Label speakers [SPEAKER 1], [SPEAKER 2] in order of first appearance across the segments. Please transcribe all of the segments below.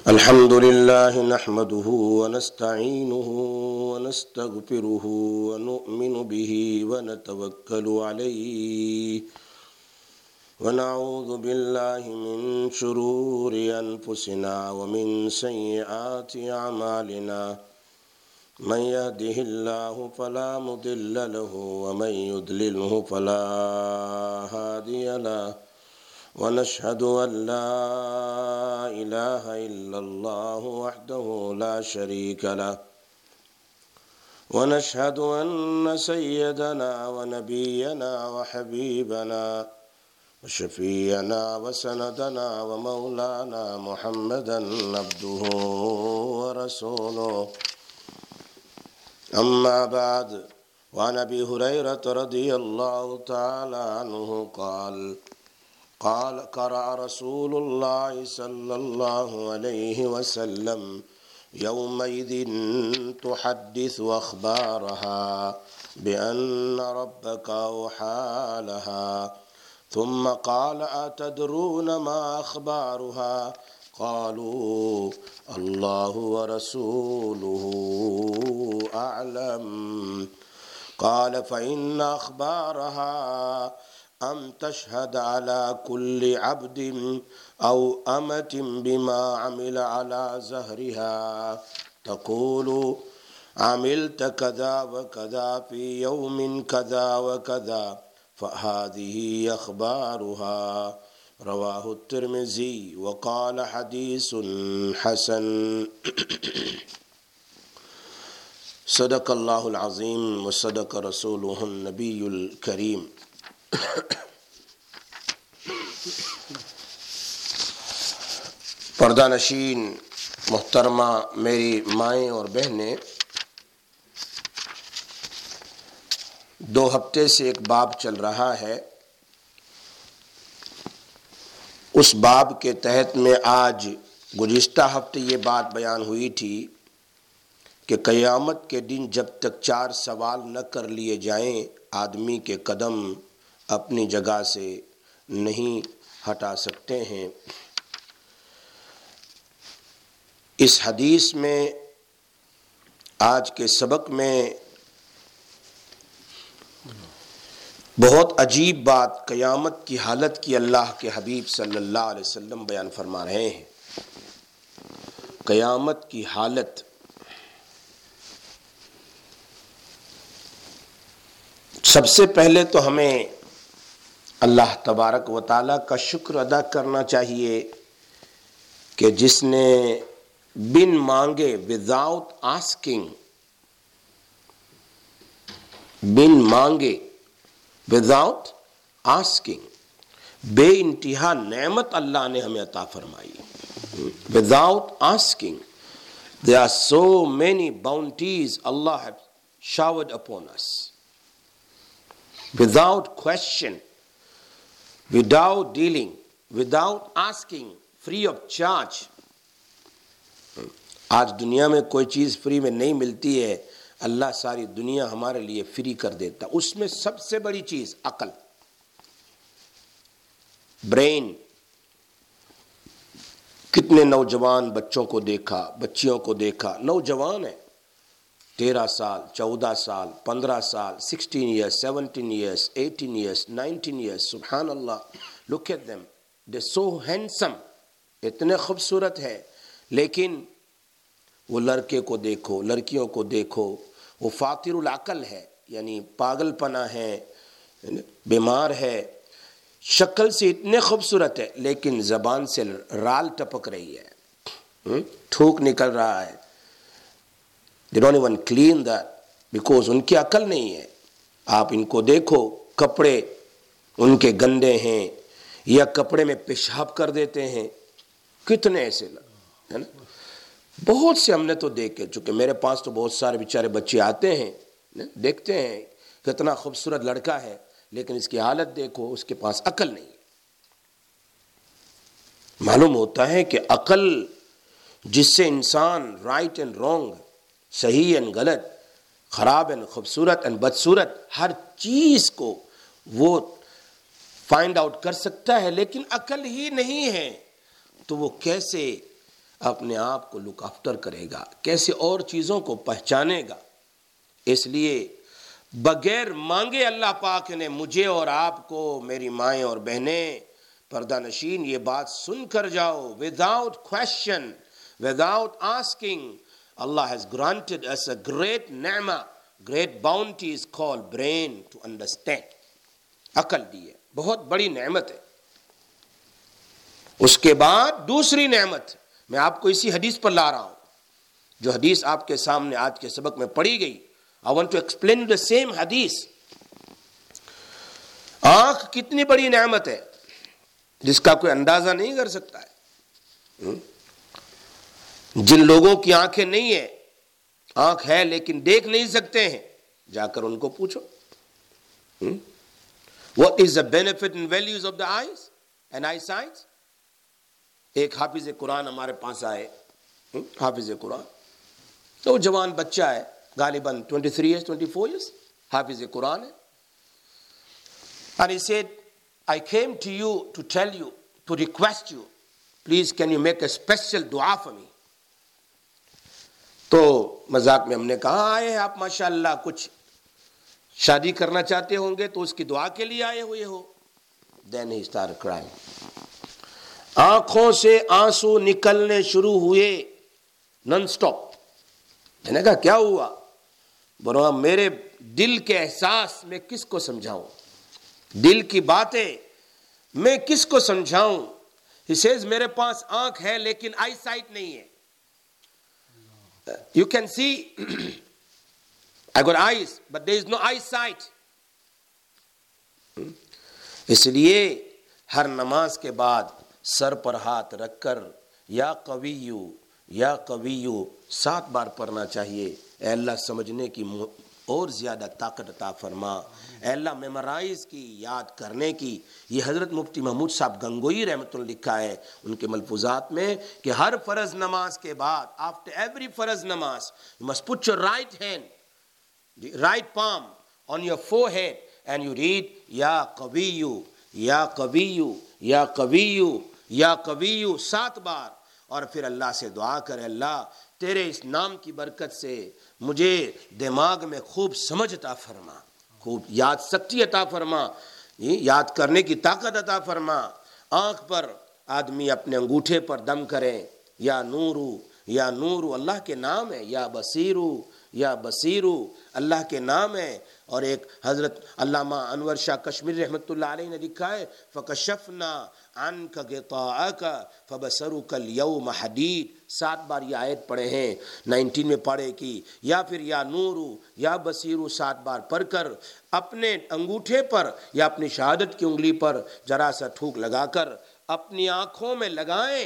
[SPEAKER 1] الحمد لله نحمده ونستعينه ونستغفره ونؤمن به ونتوكل عليه ونعوذ بالله من شرور أنفسنا ومن سيئات أعمالنا من يهده الله فلا مضل له ومن يضلله فلا هادي له ونشهد أن لا إله إلا الله وحده لا شريك له ونشهد أن سيدنا ونبينا وحبيبنا وشفيعنا وسندنا ومولانا محمدا عبده ورسوله أما بعد وعن أبي هريرة رضي الله تعالى عنه قال قرأ رسول الله صلى الله عليه وسلم يومئذ تحدث أخبارها بأن ربك أوحى لها ثم قال أتدرون ما أخبارها قالوا الله ورسوله أعلم قال فإن أخبارها أن تشهد على كل عبد أو أمة بما عمل على زهرها تقول عملت كذا وكذا في يوم كذا وكذا فهذه أخبارها رواه الترمذي وقال حديث حسن صدق الله العظيم وصدق رسوله النبي الكريم پردہ نشین محترمہ میری مائیں اور بہنیں، 2 ہفتے سے ایک باب چل رہا ہے۔ اس باب کے تحت میں آج گزشتہ ہفتے یہ بات بیان ہوئی تھی کہ قیامت کے دن جب تک 4 سوال نہ کر لیے جائیں آدمی کے قدم اپنی جگہ سے نہیں ہٹا سکتے ہیں۔ اس حدیث میں آج کے سبق میں بہت عجیب بات قیامت کی حالت کی اللہ کے حبیب صلی اللہ علیہ وسلم بیان فرما رہے ہیں۔ قیامت کی حالت، سب سے پہلے تو ہمیں اللہ تبارک و تعالیٰ کا شکر ادا کرنا چاہیے کہ جس نے بن مانگے without asking، بن مانگے without asking، بے انتہا نعمت اللہ نے ہمیں عطا فرمائی۔ without asking there are so many bounties Allah has showered upon us without question, without dealing, without asking, free of charge۔ آج دنیا میں کوئی چیز فری میں نہیں ملتی ہے، اللہ ساری دنیا ہمارے لیے فری کر دیتا۔ اس میں سب سے بڑی چیز عقل، برین۔ کتنے نوجوان بچوں کو دیکھا، بچیوں کو دیکھا، نوجوان ہیں، 13 سال، 14 سال، 15 سال، 16 years, 17 years, 18 years, 19 years، سبحان اللہ، look at them، they're so handsome، اتنے خوبصورت ہے، لیکن وہ لڑکے کو دیکھو، لڑکیوں کو دیکھو، وہ فاقر العقل ہے، یعنی پاگل پنا ہے، بیمار ہے، شکل سے اتنے خوبصورت ہے لیکن زبان سے رال ٹپک رہی ہے، تھوک نکل رہا ہے۔ They don't even clean that because ان کی عقل نہیں ہے۔ آپ ان کو دیکھو، کپڑے ان کے گندے ہیں یا کپڑے میں پیشاب کر دیتے ہیں، کتنے ایسے ہے نا، بہت سے ہم نے تو دیکھے، چونکہ میرے پاس تو بہت سارے بیچارے بچے آتے ہیں، دیکھتے ہیں کتنا خوبصورت لڑکا ہے لیکن اس کی حالت دیکھو، اس کے پاس عقل نہیں ہے۔ معلوم ہوتا ہے کہ عقل جس سے انسان رائٹ اینڈ رانگ، صحیح اینڈ غلط، خراب اینڈ خوبصورت اینڈ بدصورت، ہر چیز کو وہ فائنڈ آؤٹ کر سکتا ہے، لیکن عقل ہی نہیں ہے تو وہ کیسے اپنے آپ کو لک آفٹر کرے گا، کیسے اور چیزوں کو پہچانے گا۔ اس لیے بغیر مانگے اللہ پاک نے مجھے اور آپ کو، میری مائیں اور بہنیں، پردہ نشین، یہ بات سن کر جاؤ، without question, without asking, Allah has granted us a great نعمہ، great bounty is called brain to understand. عقل دی ہے، بہت بڑی نعمت ہے۔ اس کے بعد دوسری نعمت میں آپ کو اسی حدیث پر لا رہا ہوں، جو حدیث آپ کے سامنے آج کے سبق میں پڑھی گئی۔ I want to explain the same حدیث۔ آنکھ کتنی بڑی نعمت ہے جس کا کوئی اندازہ نہیں کر سکتا ہے۔ جن لوگوں کی آنکھیں نہیں ہیں، آنکھ ہے لیکن دیکھ نہیں سکتے ہیں، جا کر ان کو پوچھو what is the benefit and values of the eyes and eyesight۔ ایک حافظ قرآن ہمارے پاس آئے، حافظ قرآن، تو جوان بچہ ہے، غالباً 23 years 24 years، حافظ قرآن ہے۔ And he said, I came to you to tell you, to request you, please can you make a special dua for me۔ تو مذاق میں ہم نے کہا، آئے ہیں آپ ماشاءاللہ، کچھ شادی کرنا چاہتے ہوں گے تو اس کی دعا کے لیے آئے ہوئے ہو۔ Then he started crying۔ آنکھوں سے آنسو نکلنے شروع ہوئے نان سٹاپ۔ میں نے کہا کیا ہوا؟ برا میرے دل کے احساس میں کس کو سمجھاؤں، دل کی باتیں میں کس کو سمجھاؤں۔ He says میرے پاس آنکھ ہے لیکن آئی سائٹ نہیں ہے۔ You can see I got eyes but there is no eyesight۔ اس لیے ہر نماز کے بعد سر پر ہاتھ رکھ کر یا قویو یا قویو 7 بار پڑھنا چاہیے۔ اے اللہ سمجھنے کی اور زیادہ طاقت عطا فرما، اے اللہ میمورائز کی، یاد کرنے کی۔ یہ حضرت مفتی محمود صاحب گنگوئی رحمۃ اللہ لکھا ہے ان کے ملفوظات میں کہ ہر فرض نماز کے بعد، after every فرض نماز you must put your right hand, the right palm on your forehead and you read یا قویو یا قویو یا قویو یا قویو 7 بار، اور پھر اللہ سے دعا کرے، اللہ تیرے اس نام کی برکت سے مجھے دماغ میں خوب سمجھ عطا فرما، خوب یاد شکتی عطا فرما، یاد کرنے کی طاقت عطا فرما۔ آنکھ پر آدمی اپنے انگوٹھے پر دم کرے، یا نورو یا نورو اللہ کے نام ہے، یا بصیرو یا بصیرو اللہ کے نام ہے۔ اور ایک حضرت علامہ انور شاہ کشمیری رحمۃ اللہ علیہ نے لکھا ہے فَكَشَفْنَا عَنْكَ غِطَاءَكَ فَبَصَرُكَ الْيَوْمَ حَدِيدٌ۔ 7 بار یہ آیت پڑھے ہیں، 19 میں پڑھے کی، یا پھر یا نورو یا بصیرو 7 بار پڑھ کر اپنے انگوٹھے پر یا اپنی شہادت کی انگلی پر ذرا سا تھوک لگا کر اپنی آنکھوں میں لگائیں،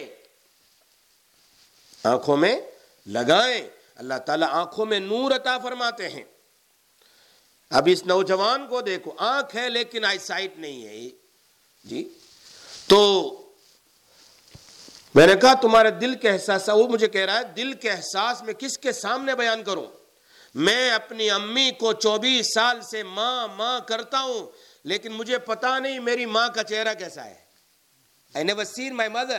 [SPEAKER 1] آنکھوں میں لگائیں، اللہ تعالیٰ آنکھوں میں نور عطا فرماتے ہیں۔ اب اس نوجوان کو دیکھو، آنکھ ہے لیکن آئی سائٹ نہیں ہے جی۔ تو میں نے کہا تمہارے دل کے احساس، وہ مجھے کہہ رہا ہے دل کے احساس میں کس کے سامنے بیان کروں؟ میں اپنی امی کو 24 سال سے ماں ماں کرتا ہوں، لیکن مجھے پتا نہیں میری ماں کا چہرہ کیسا ہے۔ I never seen my mother۔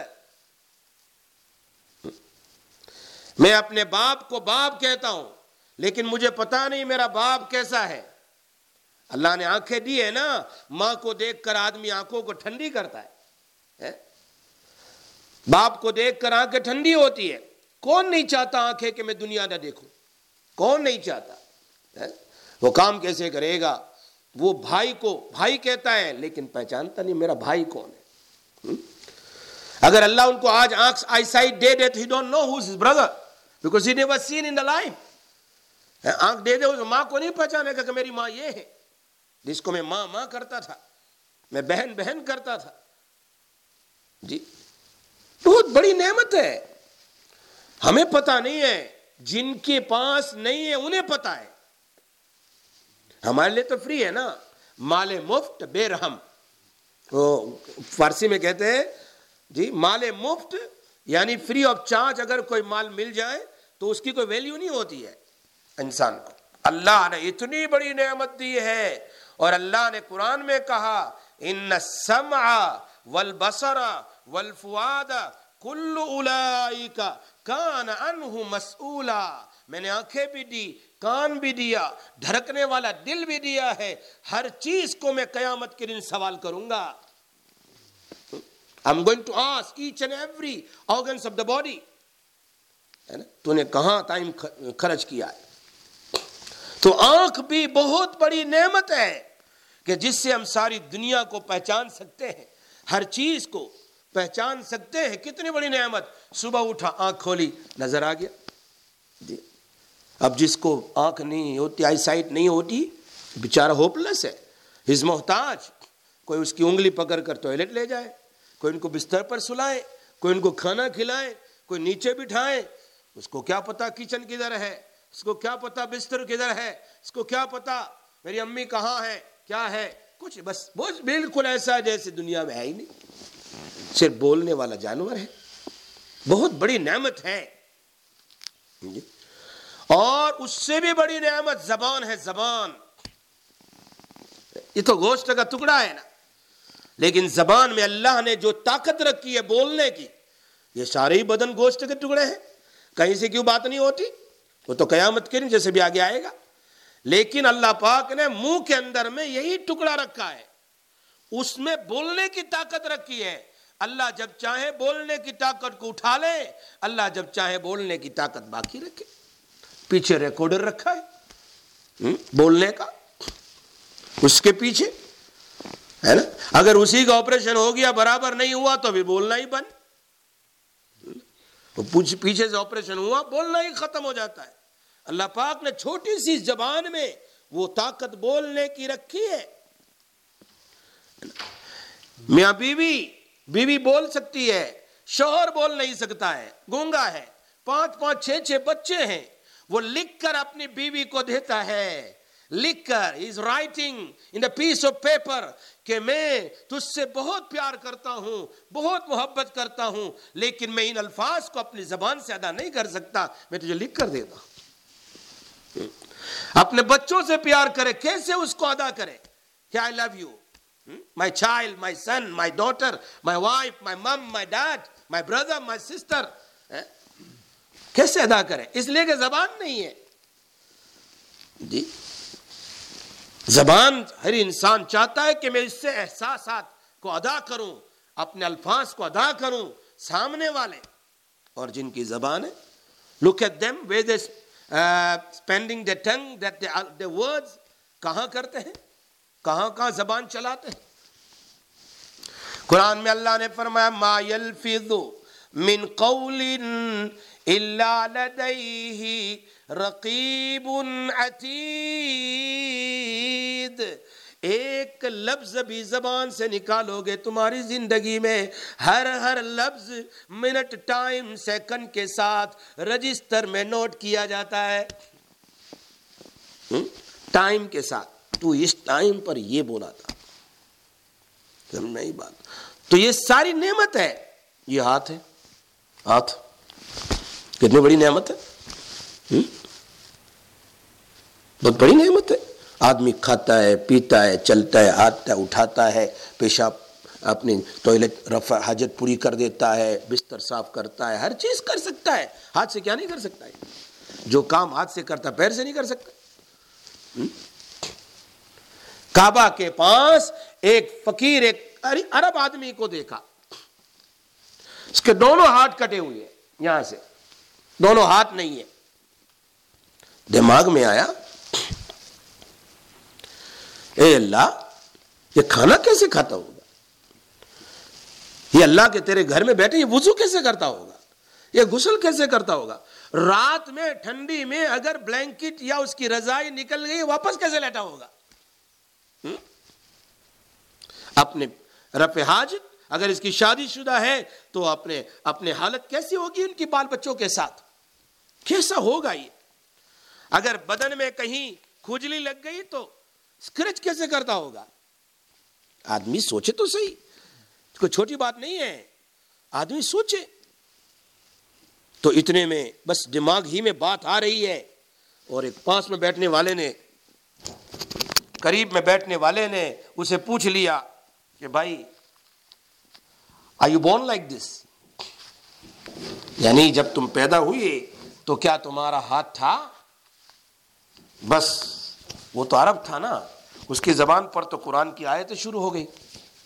[SPEAKER 1] میں اپنے باپ کو باپ کہتا ہوں لیکن مجھے پتا نہیں میرا باپ کیسا ہے۔ اللہ نے آنکھیں دی ہے نا، ماں کو دیکھ کر آدمی آنکھوں کو ٹھنڈی کرتا ہے، باپ کو دیکھ کر آنکھیں ٹھنڈی ہوتی ہے۔ کون نہیں چاہتا آنکھیں کہ میں دنیا نہ دیکھوں؟ کون نہیں چاہتا؟ وہ کام کیسے کرے گا؟ وہ بھائی کو بھائی کہتا ہے لیکن پہچانتا نہیں میرا بھائی کون ہے۔ اگر اللہ ان کو آج آنکھ آئی سائٹ دے دے تو he don't know who's his brother because he never seen in the life۔ آنکھ دے دے اس ماں کو نہیں پہچانے گا کہ میری ماں یہ ہے جس کو میں ماں ماں کرتا تھا، میں بہن بہن کرتا تھا جی۔ بہت بڑی نعمت ہے، ہمیں پتہ نہیں ہے، جن کے پاس نہیں ہے انہیں پتہ ہے۔ ہمارے لیے تو فری ہے نا، مال مفت بے رحم، وہ فارسی میں کہتے ہیں جی، مال مفت یعنی فری آف چارج۔ اگر کوئی مال مل جائے تو اس کی کوئی ویلیو نہیں ہوتی ہے انسان کو۔ اللہ نے اتنی بڑی نعمت دی ہے، اور اللہ نے قرآن میں کہا ان السمع والبصر والفؤاد کل اولئک کان عنہ مسئولا، میں نے آنکھیں بھی دی، کان بھی دیا، دھڑکنے والا دل بھی دیا ہے، ہر چیز کو میں قیامت کے دن سوال کروں گا. I'm going to ask each and every organs of the body. ہے نا، تو نے کہاں ٹائم خرچ کیا ہے. تو آنکھ بھی بہت بڑی نعمت ہے کہ جس سے ہم ساری دنیا کو پہچان سکتے ہیں، ہر چیز کو پہچان سکتے ہیں. کتنی بڑی نعمت. صبح اٹھا، آنکھ کھولی، نظر آ گیا. جی اب جس کو آنکھ نہیں ہوتی، آئی سائٹ نہیں ہوتی، بیچارہ ہوپلیس ہے، ہز محتاج. کوئی اس کی انگلی پکڑ کر ٹوائلٹ لے جائے، کوئی ان کو بستر پر سلائے، کوئی ان کو کھانا کھلائے، کوئی نیچے بٹھائے. اس کو کیا پتا کچن کدھر ہے، اس کو کیا پتا بستر کدھر ہے، اس کو کیا پتا میری امی کہاں ہے، کیا ہے کچھ. بس بالکل ایسا جیسے دنیا میں ہے ہی نہیں، صرف بولنے والا جانور ہے. بہت بڑی نعمت ہے. اور اس سے بھی بڑی نعمت زبان ہے. زبان یہ تو گوشت کا ٹکڑا ہے نا، لیکن زبان میں اللہ نے جو طاقت رکھی ہے بولنے کی، یہ سارے ہی بدن گوشت کے ٹکڑے ہیں. کہیں سے کیوں بات نہیں ہوتی؟ وہ تو قیامت کے دن جیسے بھی آگے آئے گا. لیکن اللہ پاک نے منہ کے اندر میں یہی ٹکڑا رکھا ہے، اس میں بولنے کی طاقت رکھی ہے. اللہ جب چاہے بولنے کی طاقت کو اٹھا لے، اللہ جب چاہے بولنے کی طاقت باقی رکھے. پیچھے ریکارڈر رکھا ہے بولنے کا، اس کے پیچھے ہے نا. اگر اسی کا آپریشن ہو گیا، برابر نہیں ہوا تو بھی بولنا ہی بند. پیچھے سے آپریشن ہوا، بولنا ہی ختم ہو جاتا ہے. اللہ پاک نے چھوٹی سی زبان میں وہ طاقت بولنے کی رکھی ہے. میاں بیوی بول سکتی ہے، شوہر بول نہیں سکتا ہے، گونگا ہے، 5 6 بچے ہیں. وہ لکھ کر اپنی بیوی کو دیتا ہے، لکھ کر is writing in a piece of paper کہ میں تجھ سے بہت پیار کرتا ہوں، بہت محبت کرتا ہوں، لیکن میں ان الفاظ کو اپنی زبان سے ادا نہیں کر سکتا، میں تجھے لکھ کر دیتا ہوں. اپنے بچوں سے پیار کرے، کیسے اس کو ادا کرے کہ I love you my child, my son, my daughter, my wife, my mom, my dad, my brother, my sister. کیسے ادا کریں؟ اس لیے کہ زبان نہیں ہے. جی زبان ہر انسان چاہتا ہے کہ میں اس سے احساسات کو ادا کروں، اپنے الفاظ کو ادا کروں سامنے والے. اور جن کی زبان ہے، look at them where they spending their tongue, that the words کہاں کرتے ہیں، کہاں زبان چلاتے ہیں. قرآن میں اللہ نے فرمایا ما یلفظ من قول الا لدیہ رقیب عتید. ایک لفظ بھی زبان سے نکالو گے تمہاری زندگی میں، ہر لفظ منٹ، ٹائم، سیکنڈ کے ساتھ رجسٹر میں نوٹ کیا جاتا ہے. ٹائم کے ساتھ، تو اس ٹائم پر یہ بولا تھا، سمجھ نہیں بات. تو یہ ساری نعمت ہے. یہ ہاتھ ہے، ہاتھ کتنی بڑی نعمت ہے، بہت بڑی نعمت ہے. آدمی کھاتا ہے، پیتا ہے، چلتا ہے، ہاتھ اٹھاتا ہے، پیشاب اپنی ٹوائلٹ رفع حاجت پوری کر دیتا ہے، بستر صاف کرتا ہے، ہر چیز کر سکتا ہے. ہاتھ سے کیا نہیں کر سکتا ہے؟ جو کام ہاتھ سے کرتا پیر سے نہیں کر سکتا. کعبہ کے پاس ایک فقیر، ایک عرب آدمی کو دیکھا، اس کے دونوں ہاتھ کٹے ہوئے ہیں، یہاں سے دونوں ہاتھ نہیں ہے. دماغ میں آیا اے اللہ، یہ کھانا کیسے کھاتا ہوگا؟ یہ اللہ کے تیرے گھر میں بیٹھے، یہ وضو کیسے کرتا ہوگا؟ یہ غسل کیسے کرتا ہوگا؟ رات میں ٹھنڈی میں اگر بلینکٹ یا اس کی رضائی نکل گئی واپس کیسے لیٹا ہوگا؟ اپنے رفع حاجت، اگر اس کی شادی شدہ ہے تو اپنے حالت کیسی ہوگی ان کی بال بچوں کے ساتھ؟ کیسا ہوگا یہ؟ اگر بدن میں کہیں کھجلی لگ گئی تو اسکریچ کیسے کرتا ہوگا؟ آدمی سوچے تو صحیح، کوئی چھوٹی بات نہیں ہے، آدمی سوچے. تو اتنے میں بس دماغ ہی میں بات آ رہی ہے، اور ایک پاس میں بیٹھنے والے نے، قریب میں بیٹھنے والے نے اسے پوچھ لیا کہ بھائی are you born like this؟ یعنی جب تم پیدا ہوئے تو کیا تمہارا ہاتھ تھا؟ بس وہ تو عرب تھا نا، اس کی زبان پر تو قرآن کی آیتیں شروع ہو گئی.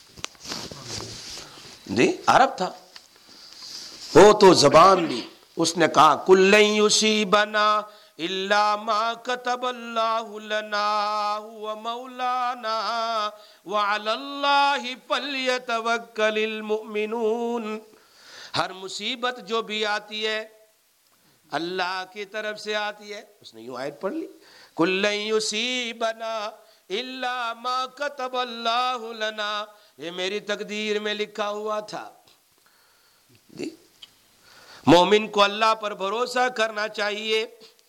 [SPEAKER 1] جی عرب تھا وہ تو زبان بھی. اس نے کہا کل لن یصیبنا الا ما كتب الله لنا هو مولانا وعلى الله فليتوكل المؤمنون. ہر مصیبت جو بھی آتی ہے اللہ کی طرف سے آتی ہے. اس نے یوں آیت پڑھ لی، کل لن یصیبنا الا ما كتب الله لنا، یہ میری تقدیر میں لکھا ہوا تھا. مومن کو اللہ پر بھروسہ کرنا چاہیے.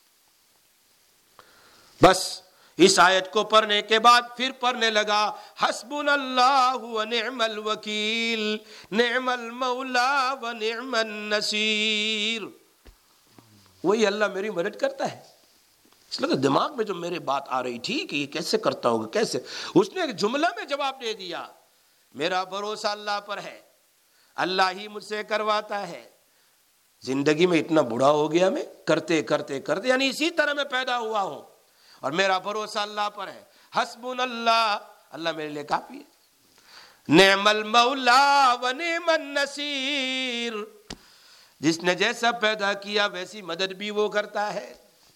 [SPEAKER 1] بس اس آیت کو پڑھنے کے بعد پھر پڑھنے لگا حسبنا اللہ ونعم الوکیل نعم المولا ونعم النصیر. وہی اللہ میری مدد کرتا ہے. اس لیے تو دماغ میں جو میرے بات آ رہی تھی کہ یہ کیسے کرتا ہوگا کیسے، اس نے ایک جملہ میں جواب دے دیا، میرا بھروسہ اللہ پر ہے، اللہ ہی مجھ سے کرواتا ہے. زندگی میں اتنا بوڑھا ہو گیا میں کرتے کرتے کرتے، یعنی اسی طرح میں پیدا ہوا ہوں اور میرا بھروسہ اللہ پر ہے. حسبنا اللہ، اللہ میرے لیے کافی ہے. نعم المولا و نعم النصیر، جس نے جیسا پیدا کیا ویسی مدد بھی وہ کرتا ہے.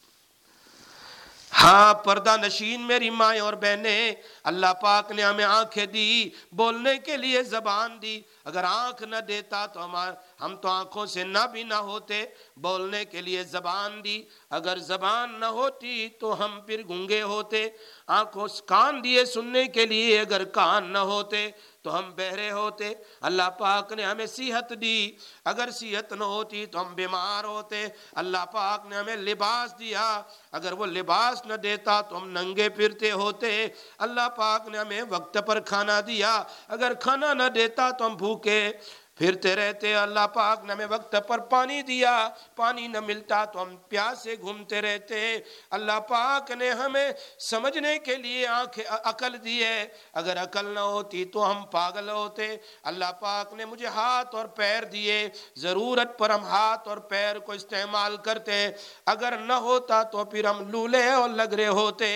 [SPEAKER 1] ہاں پردہ نشین میری مائیں اور بہنیں، اللہ پاک نے ہمیں آنکھیں دی، بولنے کے لیے زبان دی. اگر آنکھ نہ دیتا تو ہم تو آنکھوں سے نہ بھی نہ ہوتے. بولنے کے لیے زبان دی، اگر زبان نہ ہوتی تو ہم پھر گونگے ہوتے. آنکھوں کان دیے سننے کے لیے، اگر کان نہ ہوتے تو ہم بہرے ہوتے. اللہ پاک نے ہمیں صحت دی، اگر صحت نہ ہوتی تو ہم بیمار ہوتے. اللہ پاک نے ہمیں لباس دیا، اگر وہ لباس نہ دیتا تو ہم ننگے پھرتے ہوتے. اللہ پاک نے ہمیں وقت پر کھانا دیا، اگر کھانا نہ دیتا تو ہم بھوکے پھرتے رہتے. اللہ پاک نے ہمیں وقت پر پانی دیا، پانی نہ ملتا تو ہم پیاسے گھومتے رہتے. اللہ پاک نے ہمیں سمجھنے کے لیے عقل دی ہے، اگر عقل نہ ہوتی تو ہم پاگل ہوتے. اللہ پاک نے مجھے ہاتھ اور پیر دیے، ضرورت پر ہم ہاتھ اور پیر کو استعمال کرتے، اگر نہ ہوتا تو پھر ہم لولے اور لگرے ہوتے.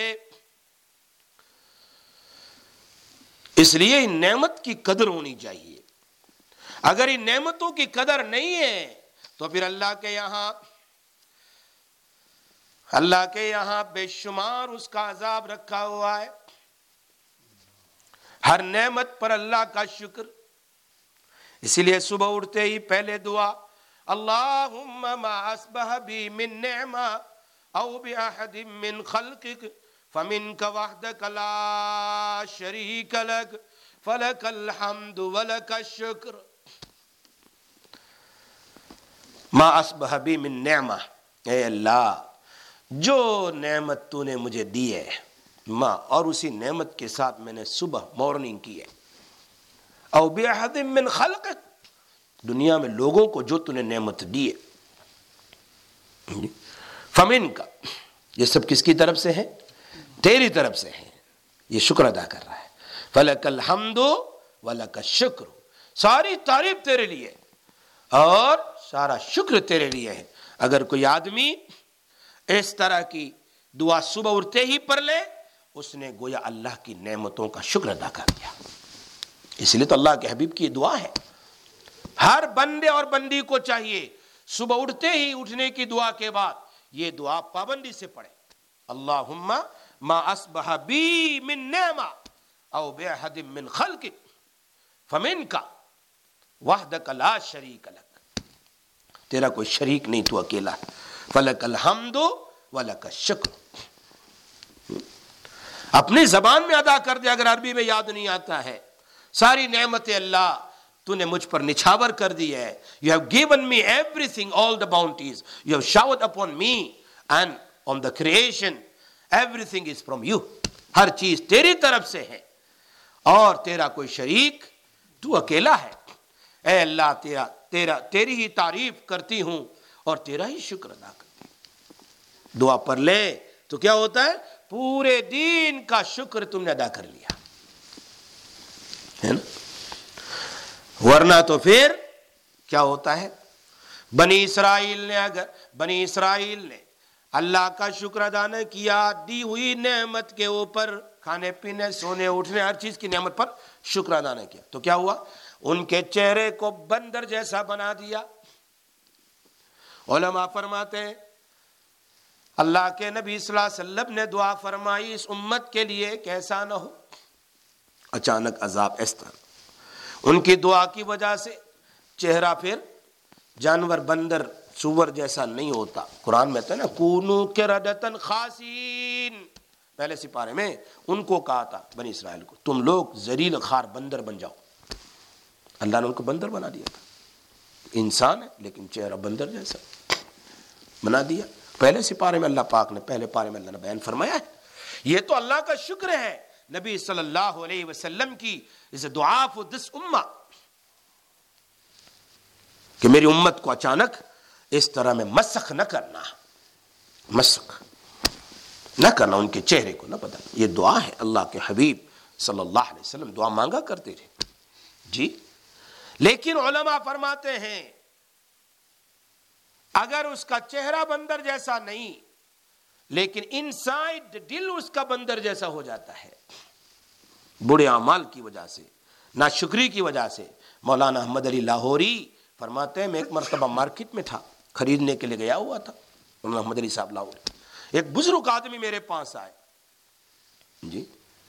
[SPEAKER 1] اس لیے ان نعمت کی قدر ہونی چاہیے. اگر ان نعمتوں کی قدر نہیں ہے تو پھر اللہ کے یہاں بے شمار اس کا عذاب رکھا ہوا ہے. ہر نعمت پر اللہ کا شکر. اسی لیے صبح اٹھتے ہی پہلے دعا، اللہم ما اصبح بی من نعمہ او باحد من خلقک فمنک وحدک لا شریک لک فلک الحمد ولک الشکر. ما اصبح بی من نعمہ، اے اللہ جو نعمت تو نے مجھے دی ہے ماں، اور اسی نعمت کے ساتھ میں نے صبح مارننگ کی ہے. او باحد من خلقک، دنیا میں لوگوں کو جو تو نے نعمت دی ہے. فمن کا، یہ سب کس کی طرف سے ہے؟ تیری طرف سے ہے. یہ شکر ادا کر رہا ہے. فلک الحمد ولک الشکر، ساری تعریف تیرے لیے اور سارا شکر تیرے لیے ہے. اگر کوئی آدمی اس طرح کی دعا صبح اٹھتے ہی پڑھ لے، اس نے گویا اللہ کی نعمتوں کا شکر ادا کر دیا. اس لیے تو اللہ کے حبیب کی دعا ہے. ہر بندے اور بندی کو چاہیے صبح اٹھتے ہی اٹھنے کی دعا کے بعد یہ دعا پابندی سے پڑھے. اللہم ما اصبح بی من نعمہ او باحد من خلقک فمنک وحدک لا شریک لک، تیرا کوئی شریک نہیں، تو اکیلا ہے. فلک الحمد ولک الشکر. اپنی زبان میں ادا کر دے، اگر عربی میں یاد نہیں آتا ہے. ساری نعمت اللہ تو نے مجھ پر نچھاور کر دی ہے. You have given me everything, all the bounties. You have showered upon me and on the creation. Everything is from you. ہر چیز تیری طرف سے ہے اور تیرا کوئی شریک، تو اکیلا ہے. اے اللہ تیری ہی تعریف کرتی ہوں اور تیرا ہی شکر ادا کرتی ہوں. دعا پڑھ لے تو کیا ہوتا ہے؟ پورے دین کا شکر تم نے ادا کر لیا ہے نا. ورنہ تو پھر کیا ہوتا ہے؟ بنی اسرائیل نے اللہ کا شکر ادا نہ کیا، دی ہوئی نعمت کے اوپر، کھانے پینے سونے اٹھنے ہر چیز کی نعمت پر شکر ادا نہ کیا، تو کیا ہوا؟ ان کے چہرے کو بندر جیسا بنا دیا۔ علماء فرماتے ہیں اللہ کے نبی صلی اللہ علیہ وسلم نے دعا فرمائی اس امت کے لیے کہ ایسا نہ ہو اچانک عذاب اس طرح، ان کی دعا کی وجہ سے چہرہ پھر جانور بندر سور جیسا نہیں ہوتا۔ قرآن میں تو نا کونو قردۃ خاسین، پہلے سپارے میں ان کو کہا تھا بنی اسرائیل کو تم لوگ ذلیل خار بندر بن جاؤ، اللہ نے ان کو بندر بنا دیا تھا۔ انسان ہے لیکن چہرہ بندر جیسا بنا دیا۔ پہلے سپارے میں اللہ پاک نے، پہلے پارے میں اللہ نے بیان فرمایا ہے۔ یہ تو اللہ کا شکر ہے نبی صلی اللہ علیہ وسلم کی اس دعا فور دس امہ کہ میری امت کو اچانک اس طرح میں مسخ نہ کرنا، مسخ نہ کرنا، ان کے چہرے کو نہ بدلنا۔ یہ دعا ہے، اللہ کے حبیب صلی اللہ علیہ وسلم دعا مانگا کرتے تھے جی۔ لیکن علماء فرماتے ہیں اگر اس کا چہرہ بندر جیسا نہیں لیکن انسائڈ دل اس کا بندر جیسا ہو جاتا ہے، برے اعمال کی وجہ سے، ناشکری کی وجہ سے۔ مولانا احمد علی لاہوری فرماتے ہیں میں ایک مرتبہ مارکیٹ میں تھا، خریدنے کے لیے گیا ہوا تھا، مولانا احمد علی صاحب لاہوری، ایک بزرگ آدمی میرے پاس آئے جی،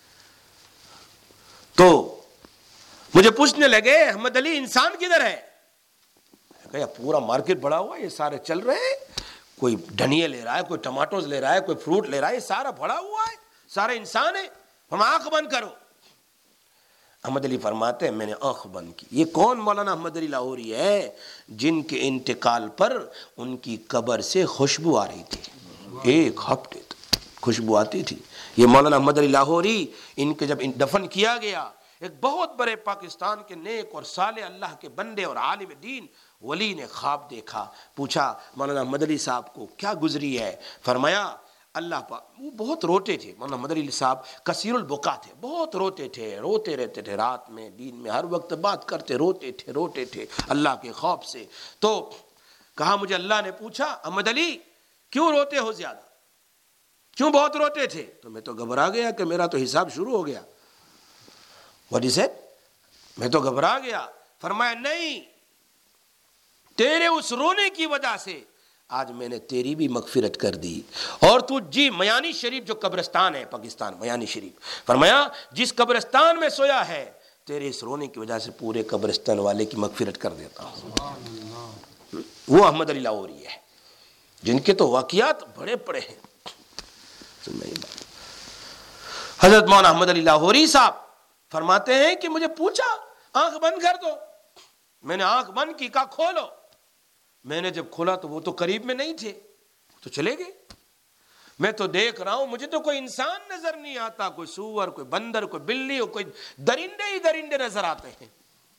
[SPEAKER 1] تو مجھے پوچھنے لگے احمد علی انسان کدھر ہے؟ کہا پورا مارکیٹ بڑا ہوا، یہ سارے چل رہے ہیں، کوئی دھنیے لے رہا ہے، کوئی ٹماٹوز لے رہا ہے، کوئی فروٹ لے رہا ہے، یہ سارا بڑا ہوا ہے، سارے انسان ہیں، ہم آنکھ بند کرو۔ احمد علی فرماتے ہیں میں نے آنکھ بند کی۔ یہ کون مولانا احمد علی لاہوری ہے جن کے انتقال پر ان کی قبر سے خوشبو آ رہی تھی، ایک ہفتے تک خوشبو آتی تھی۔ یہ مولانا احمد علی لاہوری، ان کے جب دفن کیا گیا، ایک بہت بڑے پاکستان کے نیک اور صالح اللہ کے بندے اور عالم دین ولی نے خواب دیکھا، پوچھا مولانا احمد علی صاحب کو کیا گزری ہے؟ فرمایا اللہ پاک، وہ بہت روتے تھے، مولانا احمد علی صاحب کثیر البکا تھے، بہت روتے تھے، روتے رہتے تھے، رات میں دن میں ہر وقت بات کرتے، روتے تھے اللہ کے خوف سے۔ تو کہا مجھے اللہ نے پوچھا احمد علی کیوں روتے ہو زیادہ، کیوں بہت روتے تھے؟ تو میں تو گھبرا گیا کہ میرا تو حساب شروع ہو گیا۔ What is it؟ میں تو گھبرا گیا۔ فرمایا نہیں، تیرے اس رونے کی وجہ سے آج میں نے تیری بھی مغفرت کر دی، اور تو جی میانی شریف جو قبرستان ہے پاکستان، میانی شریف، فرمایا جس قبرستان میں سویا ہے تیرے اس رونے کی وجہ سے پورے قبرستان والے کی مغفرت کر دیتا ہوں۔ وہ احمد علی لاہوری ہے جن کے تو واقعات بڑے بڑے ہیں۔ حضرت مولانا احمد علی لاہوری صاحب فرماتے ہیں کہ مجھے پوچھا آنکھ بند کر دو، میں نے آنکھ بند کی، کہا کھولو، میں نے جب کھولا تو وہ تو قریب میں نہیں تھے، تو چلے گئے۔ میں تو دیکھ رہا ہوں مجھے تو کوئی انسان نظر نہیں آتا، کوئی سور، کوئی بندر، کوئی بلی، کوئی درندے ہی درندے نظر آتے ہیں۔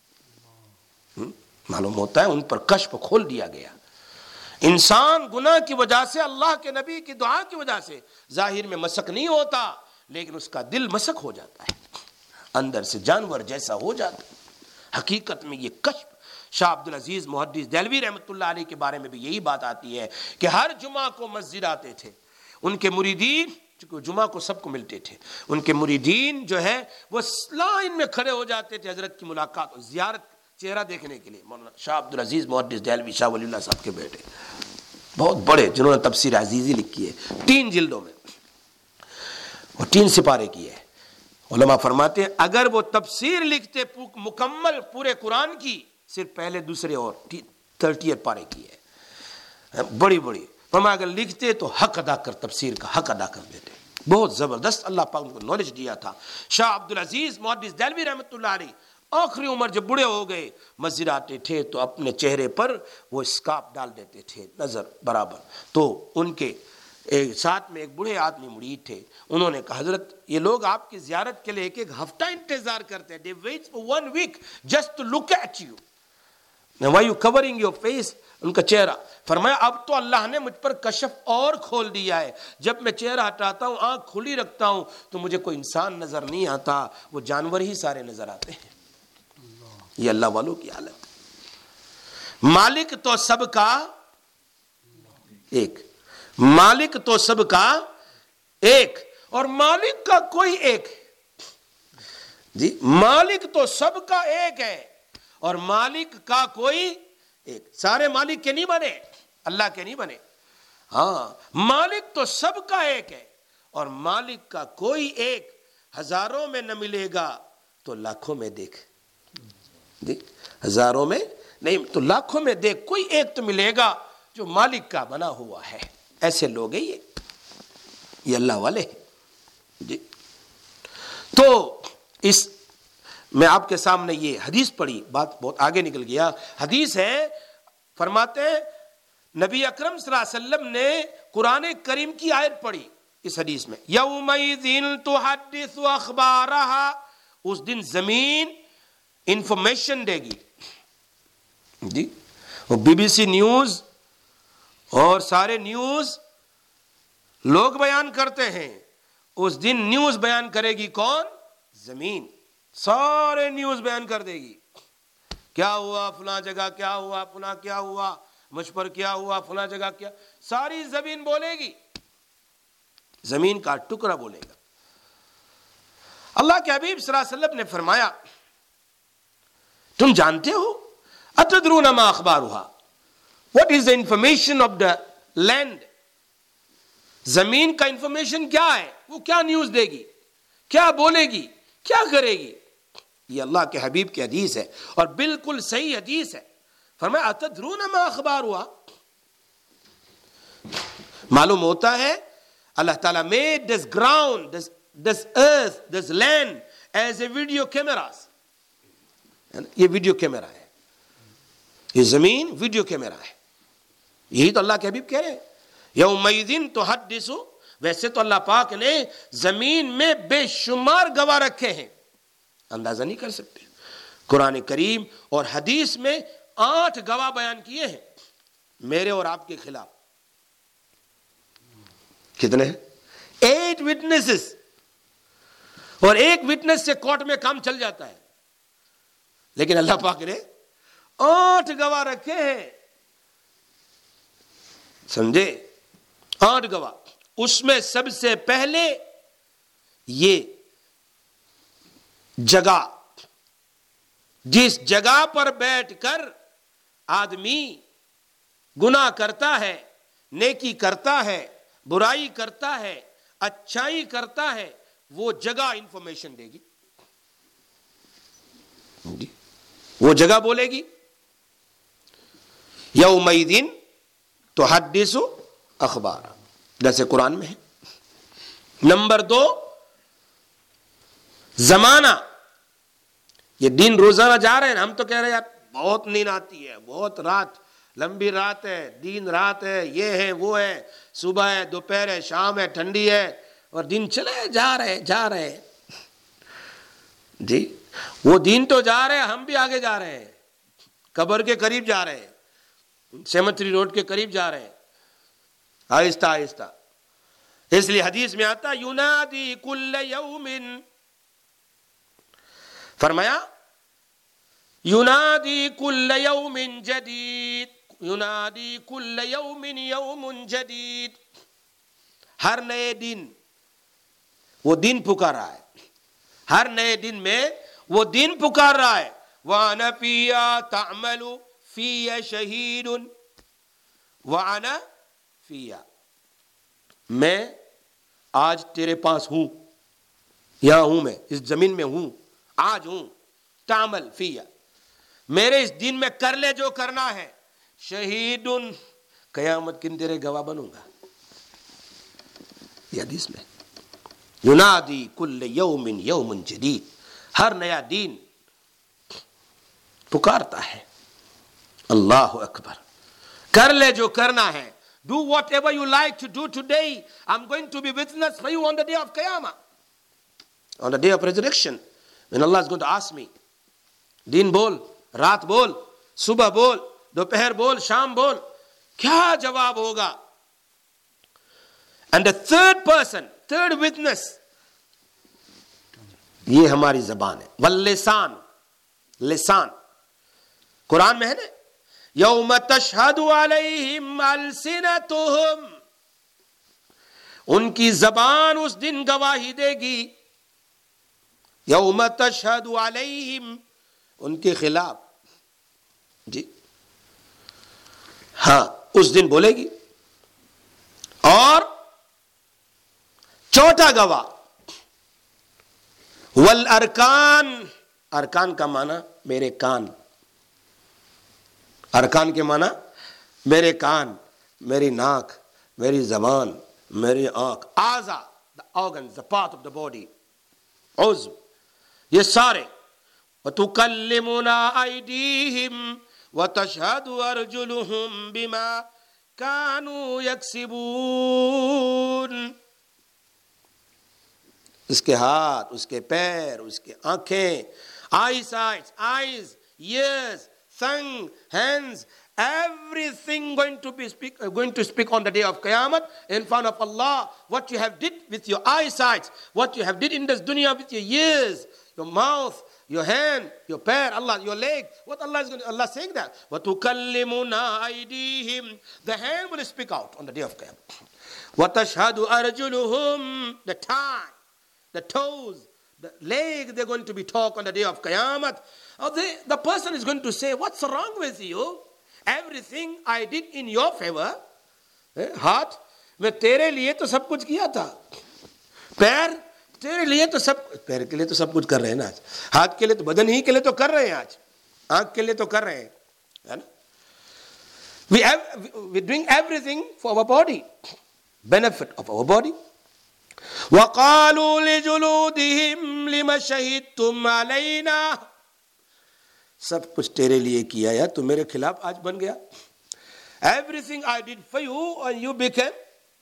[SPEAKER 1] معلوم ہوتا ہے ان پر کشف کھول دیا گیا۔ انسان گناہ کی وجہ سے، اللہ کے نبی کی دعا کی وجہ سے ظاہر میں مسخ نہیں ہوتا، لیکن اس کا دل مسخ ہو جاتا ہے، اندر سے جانور جیسا ہو جاتا ہے۔ حقیقت میں یہ کشف شاہ عبدالعزیز محدث دہلوی رحمۃ اللہ علیہ کے بارے میں بھی یہی بات آتی ہے کہ ہر جمعہ کو مسجد آتے تھے ان کے مریدین، چونکہ جمعہ کو سب کو ملتے تھے، ان کے مریدین جو ہے وہ لائن میں کھڑے ہو جاتے تھے حضرت کی ملاقات اور زیارت، چہرہ دیکھنے کے لیے۔ مولانا شاہ عبدالعزیز محدث دہلوی شاہ ولی اللہ صاحب کے بیٹے، بہت بڑے، جنہوں نے تفسیر عزیزی لکھی ہے 3 جلدوں میں اور 3 سپارے کی ہے۔ علماء فرماتے ہیں اگر وہ تفسیر لکھتے مکمل پورے قرآن کی، صرف پہلے دوسرے اور 30 پارے کی ہے، بڑی بڑی، فرمایا اگر لکھتے تو حق ادا کر، تفسیر کا حق ادا کر دیتے۔ بہت زبردست اللہ پاک کو نالج دیا تھا۔ شاہ عبدالعزیز محدث دہلوی رحمۃ اللہ علیہ آخری عمر جب بوڑھے ہو گئے، مسجد آتے تھے تو اپنے چہرے پر وہ اسکارف ڈال دیتے تھے، نظر برابر۔ تو ان کے ساتھ میں ایک بوڑھے آدمی مرید تھے، انہوں نے کہا حضرت یہ لوگ آپ کی زیارت کے لیے ایک ہفتہ انتظار کرتے ہیں، they wait for 1 week just to look at you. Now why you covering your face؟ ان کا چہرہ، فرمایا اب تو اللہ نے مجھ پر کشف اور کھول دیا ہے، جب میں چہرہ ہٹاتا ہوں، آنکھ کھلی رکھتا ہوں تو مجھے کوئی انسان نظر نہیں آتا، وہ جانور ہی سارے نظر آتے ہیں۔ یہ اللہ والوں کی حالت۔ مالک تو سب کا ایک، مالک تو سب کا ایک، اور مالک کا کوئی ایک ہے جی، مالک تو سب کا ایک ہے اور مالک کا کوئی ایک۔ سارے مالک کے نہیں بنے، اللہ کے نہیں بنے، ہاں مالک تو سب کا ایک ہے اور مالک کا کوئی ایک، ہزاروں میں نہ ملے گا تو لاکھوں میں دیکھ جی، ہزاروں میں نہیں تو لاکھوں میں دیکھ، کوئی ایک تو ملے گا جو مالک کا بنا ہوا ہے۔ ایسے لوگ ہیں یہ اللہ والے ہیں جی۔ تو اس میں آپ کے سامنے یہ حدیث پڑھی، بات بہت آگے نکل گیا۔ حدیث ہے، فرماتے ہیں نبی اکرم صلی اللہ علیہ وسلم نے قرآن کریم کی آیت پڑھی اس حدیث میں، یومئذ تحدث اخبارہا، اس دن زمین انفارمیشن دے گی جی، وہ بی بی سی نیوز اور سارے نیوز لوگ بیان کرتے ہیں، اس دن نیوز بیان کرے گی کون؟ زمین، سارے نیوز بیان کر دے گی، کیا ہوا فلاں جگہ، کیا ہوا فلاں، کیا ہوا مجھ پر، کیا ہوا فلاں جگہ، کیا، ساری زمین بولے گی، زمین کا ٹکڑا بولے گا۔ اللہ کے حبیب صلی اللہ علیہ وسلم نے فرمایا تم جانتے ہو اتدرون ما اخبارها، what is the information of the land، زمین کا انفارمیشن کیا ہے، وہ کیا نیوز دے گی، کیا بولے گی، کیا کرے گی؟ یہ اللہ کے حبیب کی حدیث ہے اور بالکل صحیح حدیث ہے۔ فرمایا اتدرون ما اخبارها، معلوم ہوتا ہے اللہ تعالیٰ made this ground, this earth, this land as a video cameras، یہ ویڈیو کیمرہ ہے، یہ زمین ویڈیو کیمرہ ہے، یہی تو اللہ کے حبیب کہہ رہے ہیں یومئذ تحدث۔ ویسے تو اللہ پاک نے زمین میں بے شمار گواہ رکھے ہیں، اندازہ نہیں کر سکتے۔ قرآن کریم اور حدیث میں 8 گواہ بیان کیے ہیں میرے اور آپ کے خلاف۔ کتنے ہیں؟ 8 witnesses، اور ایک وٹنس سے کورٹ میں کام چل جاتا ہے، لیکن اللہ پاک نے 8 گواہ رکھے ہیں، سمجھے؟ 8 گواہ۔ اس میں سب سے پہلے یہ جگہ، جس جگہ پر بیٹھ کر آدمی گناہ کرتا ہے، نیکی کرتا ہے، برائی کرتا ہے، اچھائی کرتا ہے، وہ جگہ انفارمیشن دے گی، وہ جگہ بولے گی یومئذ تحدث اخبار، جیسے قرآن میں ہے۔ نمبر 2 زمانہ، یہ دن روزانہ جا رہے ہیں، ہم تو کہہ رہے ہیں یار بہت نیند آتی ہے، بہت رات، لمبی رات ہے، دن رات ہے، یہ ہے وہ ہے، صبح ہے، دوپہر ہے، شام ہے، ٹھنڈی ہے، اور دن چلے جا رہے جی، وہ دن تو جا رہے ہیں، ہم بھی آگے جا رہے ہیں، قبر کے قریب جا رہے ہیں، سیمٹری روڈ کے قریب جا رہے ہیں، آہستہ آہستہ۔ اس لیے حدیث میں آتا ینادی کل یوم، فرمایا ینادی کل یوم جدید، ینادی کل یوم یوم جدید، ہر نئے دن وہ دن پکار رہا ہے، ہر نئے دن میں وہ دن پکار رہا ہے۔ وَأَنَا فِيهَا تَعْمَلُ فِيهَا شَهِيدٌ، وَأَنَا فِيهَا، میں آج تیرے پاس ہوں، یہاں ہوں، میں اس زمین میں ہوں، آج ہوں، تعمل فیہ، میرے اس دن میں کر لے جو کرنا ہے، شہید، قیامت کن تیرے گواہ بنوں گا۔ یہ حدیث میں ینادی کل یوم یوم جدید، ہر نیا دن پکارتا ہے، اللہ اکبر، کر لے جو کرنا ہے، do whatever you like to do today, I'm going to be witness for you on the day of Qiyamah, on the day of resurrection, when Allah is going to ask me. دن بول، رات بول، صبح بول، دوپہر بول، شام بول، کیا جواب ہوگا؟ And the third person, third witness، یہ ہماری زبان ہے، واللسان، لسان، قرآن میں ہے نا یوم تشہد علیہم السنتہم، ان کی زبان اس دن گواہی دے گی. یوم تشہد علیہم، ان کے خلاف. جی ہاں، اس دن بولے گی. اور چوتھا گواہ والارکان، ارکان کا معنی میرے کان. ارکان کے معنی میرے کان، میری ناک، میری زبان، میری آنکھ. اعضا، the organs, the part of the body. عضو، یہ سارے. وَتُكَلِّمُنَا أَيْدِيهِمْ وَتَشْهَدُ أَرْجُلُهُمْ بِمَا كَانُوا يَكْسِبُونَ. اس کے ہاتھ، اس کے پیر، اس کے آنکھیں، eyes, ears, tongue, hands, everything going to speak on the day of Qiyamah in front of Allah. What you have did with your eyesight, what you have did in this dunya with your ears, your mouth, your hand, your pair, Allah, your leg. What Allah saying that? وَتُكَلِّمُنَا أَيْدِيهِمْ. The hand will speak out on the day of Qiyamah. وَتَشْهَدُ أَرْجُلُهُمْ. The time, the toes, the leg, they're going to be talk on the day of Qiyamah. The person is going to say, what's wrong with you? Everything I did in your favor. ہاتھ، میں تیرے لیے تو سب کچھ کیا تھا. پیر، تیرے لیے تو پیر کے لیے تو سب کچھ کر رہے ہیں نا آج. ہاتھ کے لیے تو، بدن ہی کے لیے تو کر رہے ہیں آج. آنکھ کے لیے تو کر رہے ہیں، ہے نا. We're doing everything for our body, benefit of our body. وَقَالُوا لِجُلُودِهِمْ لِمَ شَهِدْتُمْ عَلَيْنَا. سب کچھ تیرے لیے کیا یا تو میرے خلاف آج بن گیا. Everything I did for you and you became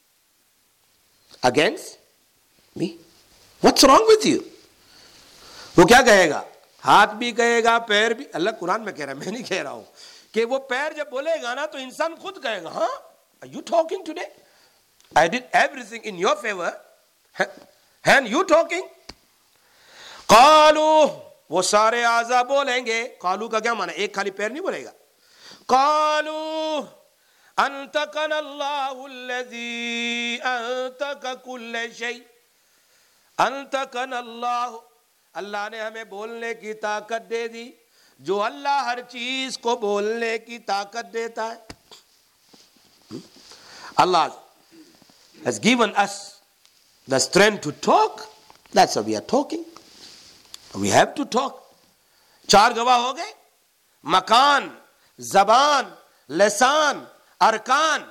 [SPEAKER 1] against me. What's wrong with you? وہ کیا کہے گا؟ ہاتھ بھی کہے گا، پیر بھی. اللہ قرآن میں کہہ رہا ہے، میں نہیں کہہ رہا ہوں. کہ وہ پیر جب بولے گا نا تو انسان خود کہے گا، ہاں are you talking today? I did everything in your favor. And you talking? قالوا، وہ سارے اعضاء بولیں گے. قالو کا کیا معنی؟ ایک خالی پیر نہیں بولے گا. قالوا انطقنا اللہ الذی انطق کل شیء. انطقنا اللہ، اللہ نے ہمیں بولنے کی طاقت دے دی، جو اللہ ہر چیز کو بولنے کی طاقت دیتا ہے. Allah has given us the strength to talk. That's why we are talking. We have to talk. چار گواہ ہو گئے: مکان، زبان، لسان، ارکان.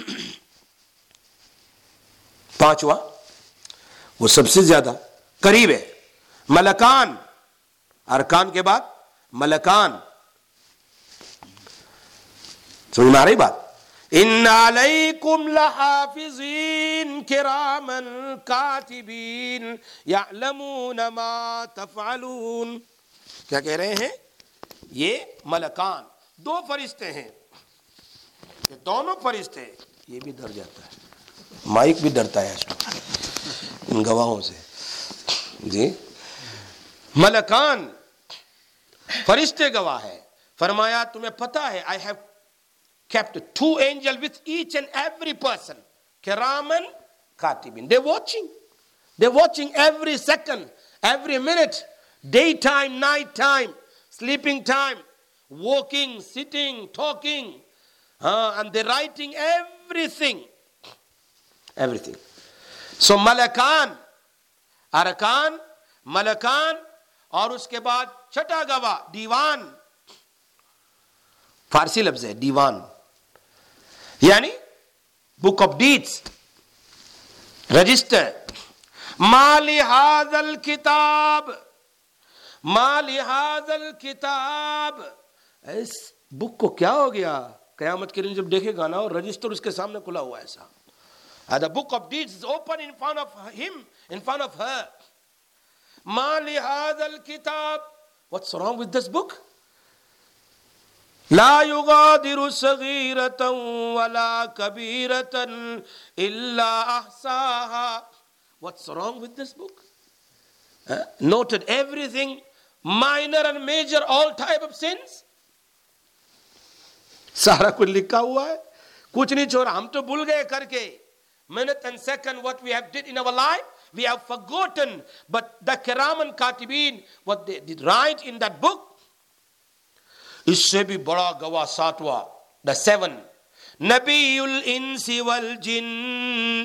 [SPEAKER 1] پانچواں وہ سب سے زیادہ قریب ہے، ملکان. ارکان کے بعد ملکان. سمجھ میں آ رہی بات؟ ان علیکم لحافظین کراما کاتبین یعلمون ما تفعلون. کیا کہہ رہے ہیں؟ یہ ملکان دو فرشتے ہیں. یہ دونوں فرشتے، یہ بھی ڈر جاتا ہے، مائک بھی ڈرتا ہے ان گواہوں سے. جی ملکان، فرشتے گواہ ہے. فرمایا تمہیں پتا ہے I have kept two angels with each and every person. Kiraman Katibin. They're watching every second, every minute, daytime, night time, sleeping time, walking, sitting, talking, and they're writing everything. Everything. So Malakan, Arakan, Malakan, اور اس کے بعد چھٹا گواہ دیوان. فارسی لفظ ہے دیوان، یعنی بک آف ڈیڈز، رجسٹر. ما لہذا الکتاب، ما لہذا الکتاب، اس بک کو کیا ہو گیا؟ قیامت کے دن جب دیکھے گا نا اور رجسٹر اس کے سامنے کھلا ہوا ایسا. The book of deeds is open in front of him, in front of her. ما لهذا الكتاب. What's wrong with this book? لا يغادر صغيرة ولا كبيرة إلا أحصاها. What's wrong with this book? Noted everything, minor and major, all type of sins. سارا کچھ لکھا ہوا ہے, کچھ نہیں چھوڑا. ہم تو بھول گئے کر کے. Minute and second what we have did in our life, we have forgotten. But the Kiram and Katibin, what they did write in that book, اس سے بھی بڑا گواہ ساتواں, the 7, نبی الانس والجن,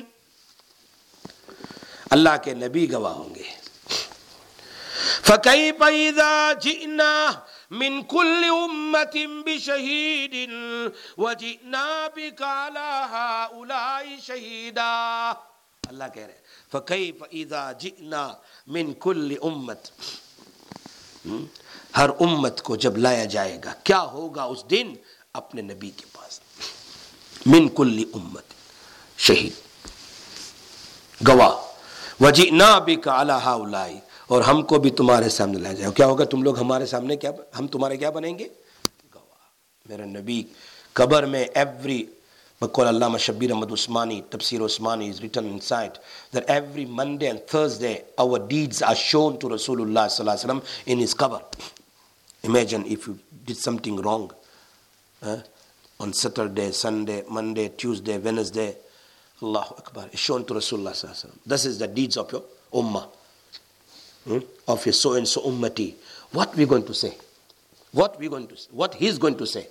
[SPEAKER 1] اللہ کے نبی گواہ ہوں گے. فَكَيْفَ إِذَا جِئْنَا مِنْ كُلِّ أُمَّةٍ بِشَهِيدٍ وَجِئْنَا بِكَ عَلَى هَؤُلَاءِ شَهِيدًا. اللہ کہہ رہے ہیں فَكَيْفَ إِذَا جِئْنَا مِنْ كُلِّ أُمَّةٍ, ہر امت کو جب لایا جائے گا, کیا ہوگا اس دن, اپنے نبی کے پاس. من کل امت شہید, گواہ. وجئنا بک علی ہؤلاء, اور ہم کو بھی تمہارے سامنے لایا جائے گا. کیا ہوگا, تم لوگ ہمارے سامنے کیا, ہم تمہارے کیا بنیں گے, گواہ. میرا نبی قبر میں ایوری, بقول علامہ شبیر احمد عثمانی, تفسیر Usmani is written inside that every Monday and Thursday our deeds are shown to Rasulullah sallallahu alaihi wasallam in his qabr. Imagine if you did something wrong on Saturday, Sunday, Monday, Tuesday, Wednesday, Allahu Akbar, it's shown to Rasulullah sallallahu alaihi wasallam. This is the deeds of your ummah, of your so and so ummati. What we going to say? What we going to say? What he is going to say?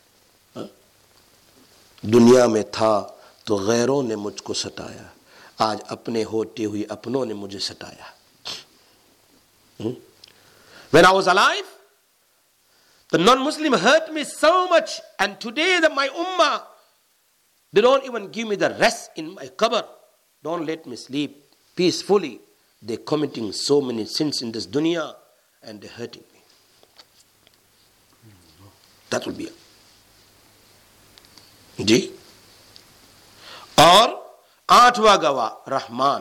[SPEAKER 1] دنیا میں تھا تو غیروں نے مجھ کو ستایا, آج اپنے ہوتے ہوئے اپنوں نے مجھے ستایا. When I was alive, the non-Muslim hurt me so much, and today that my ummah, they don't even give me the rest in my qabr, don't let me sleep peacefully. They're committing so many sins in this dunya and they're hurting me. That will be it. جی. اور 8واں گواہ رحمان,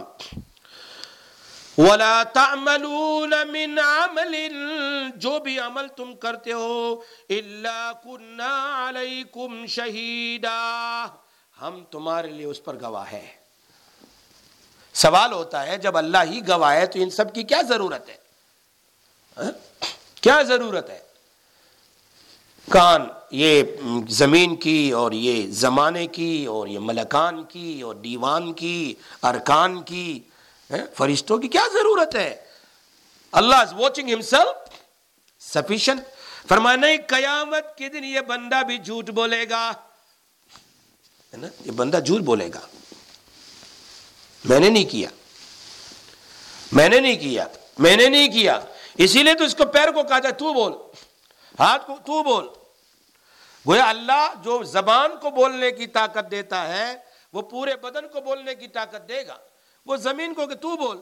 [SPEAKER 1] وَلَا تَعْمَلُونَ مِنْ عَمَلٍ, جو بھی عمل تم کرتے ہو, إِلَّا كُنَّا عَلَيْكُمْ شَهِيدًا, ہم تمہارے لیے اس پر گواہ ہے. سوال ہوتا ہے جب اللہ ہی گواہ ہے تو ان سب کی کیا ضرورت ہے, کیا ضرورت ہے. کان یہ زمین کی اور یہ زمانے کی اور یہ ملکان کی اور دیوان کی, ارکان کی, فرشتوں کی کیا ضرورت ہے. اللہ is watching himself sufficient. فرمایا نہیں, قیامت کے دن یہ بندہ بھی جھوٹ بولے گا, ہے نا, یہ بندہ جھوٹ بولے گا, میں نے نہیں کیا, میں نے نہیں کیا, میں نے نہیں کیا. اسی لیے تو اس کو پیر کو کہا جائے تو بول, ہاتھ کو تو بول. گویا اللہ جو زبان کو بولنے کی طاقت دیتا ہے وہ پورے بدن کو بولنے کی طاقت دے گا. وہ زمین کو کہ تو بول,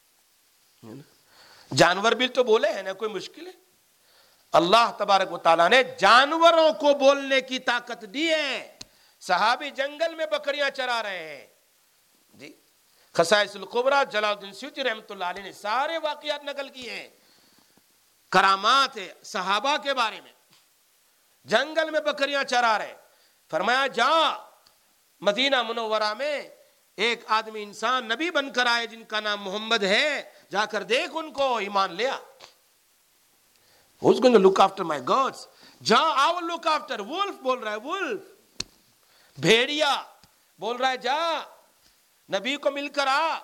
[SPEAKER 1] جانور بھی تو بولے ہیں نا, کوئی مشکل ہے. اللہ تبارک و تعالیٰ نے جانوروں کو بولنے کی طاقت دی ہے. صحابی جنگل میں بکریاں چرا رہے ہیں جی. خصائص القبریٰ جلال الدین سیوطی رحمۃ اللہ علیہ نے سارے واقعات نقل کیے ہیں, کرامات صحابہ کے بارے میں. جنگل میں بکریاں چرا رہے, فرمایا جا مدینہ منورہ میں ایک آدمی انسان نبی بن کر آئے جن کا نام محمد ہے, جا کر دیکھ ان کو, ایمان لیا. Who's going to look after my goats? جا, I will look after. wolf بول رہا ہے, wolf. بھیڑیا بول رہا ہے جا نبی کو مل کر آ.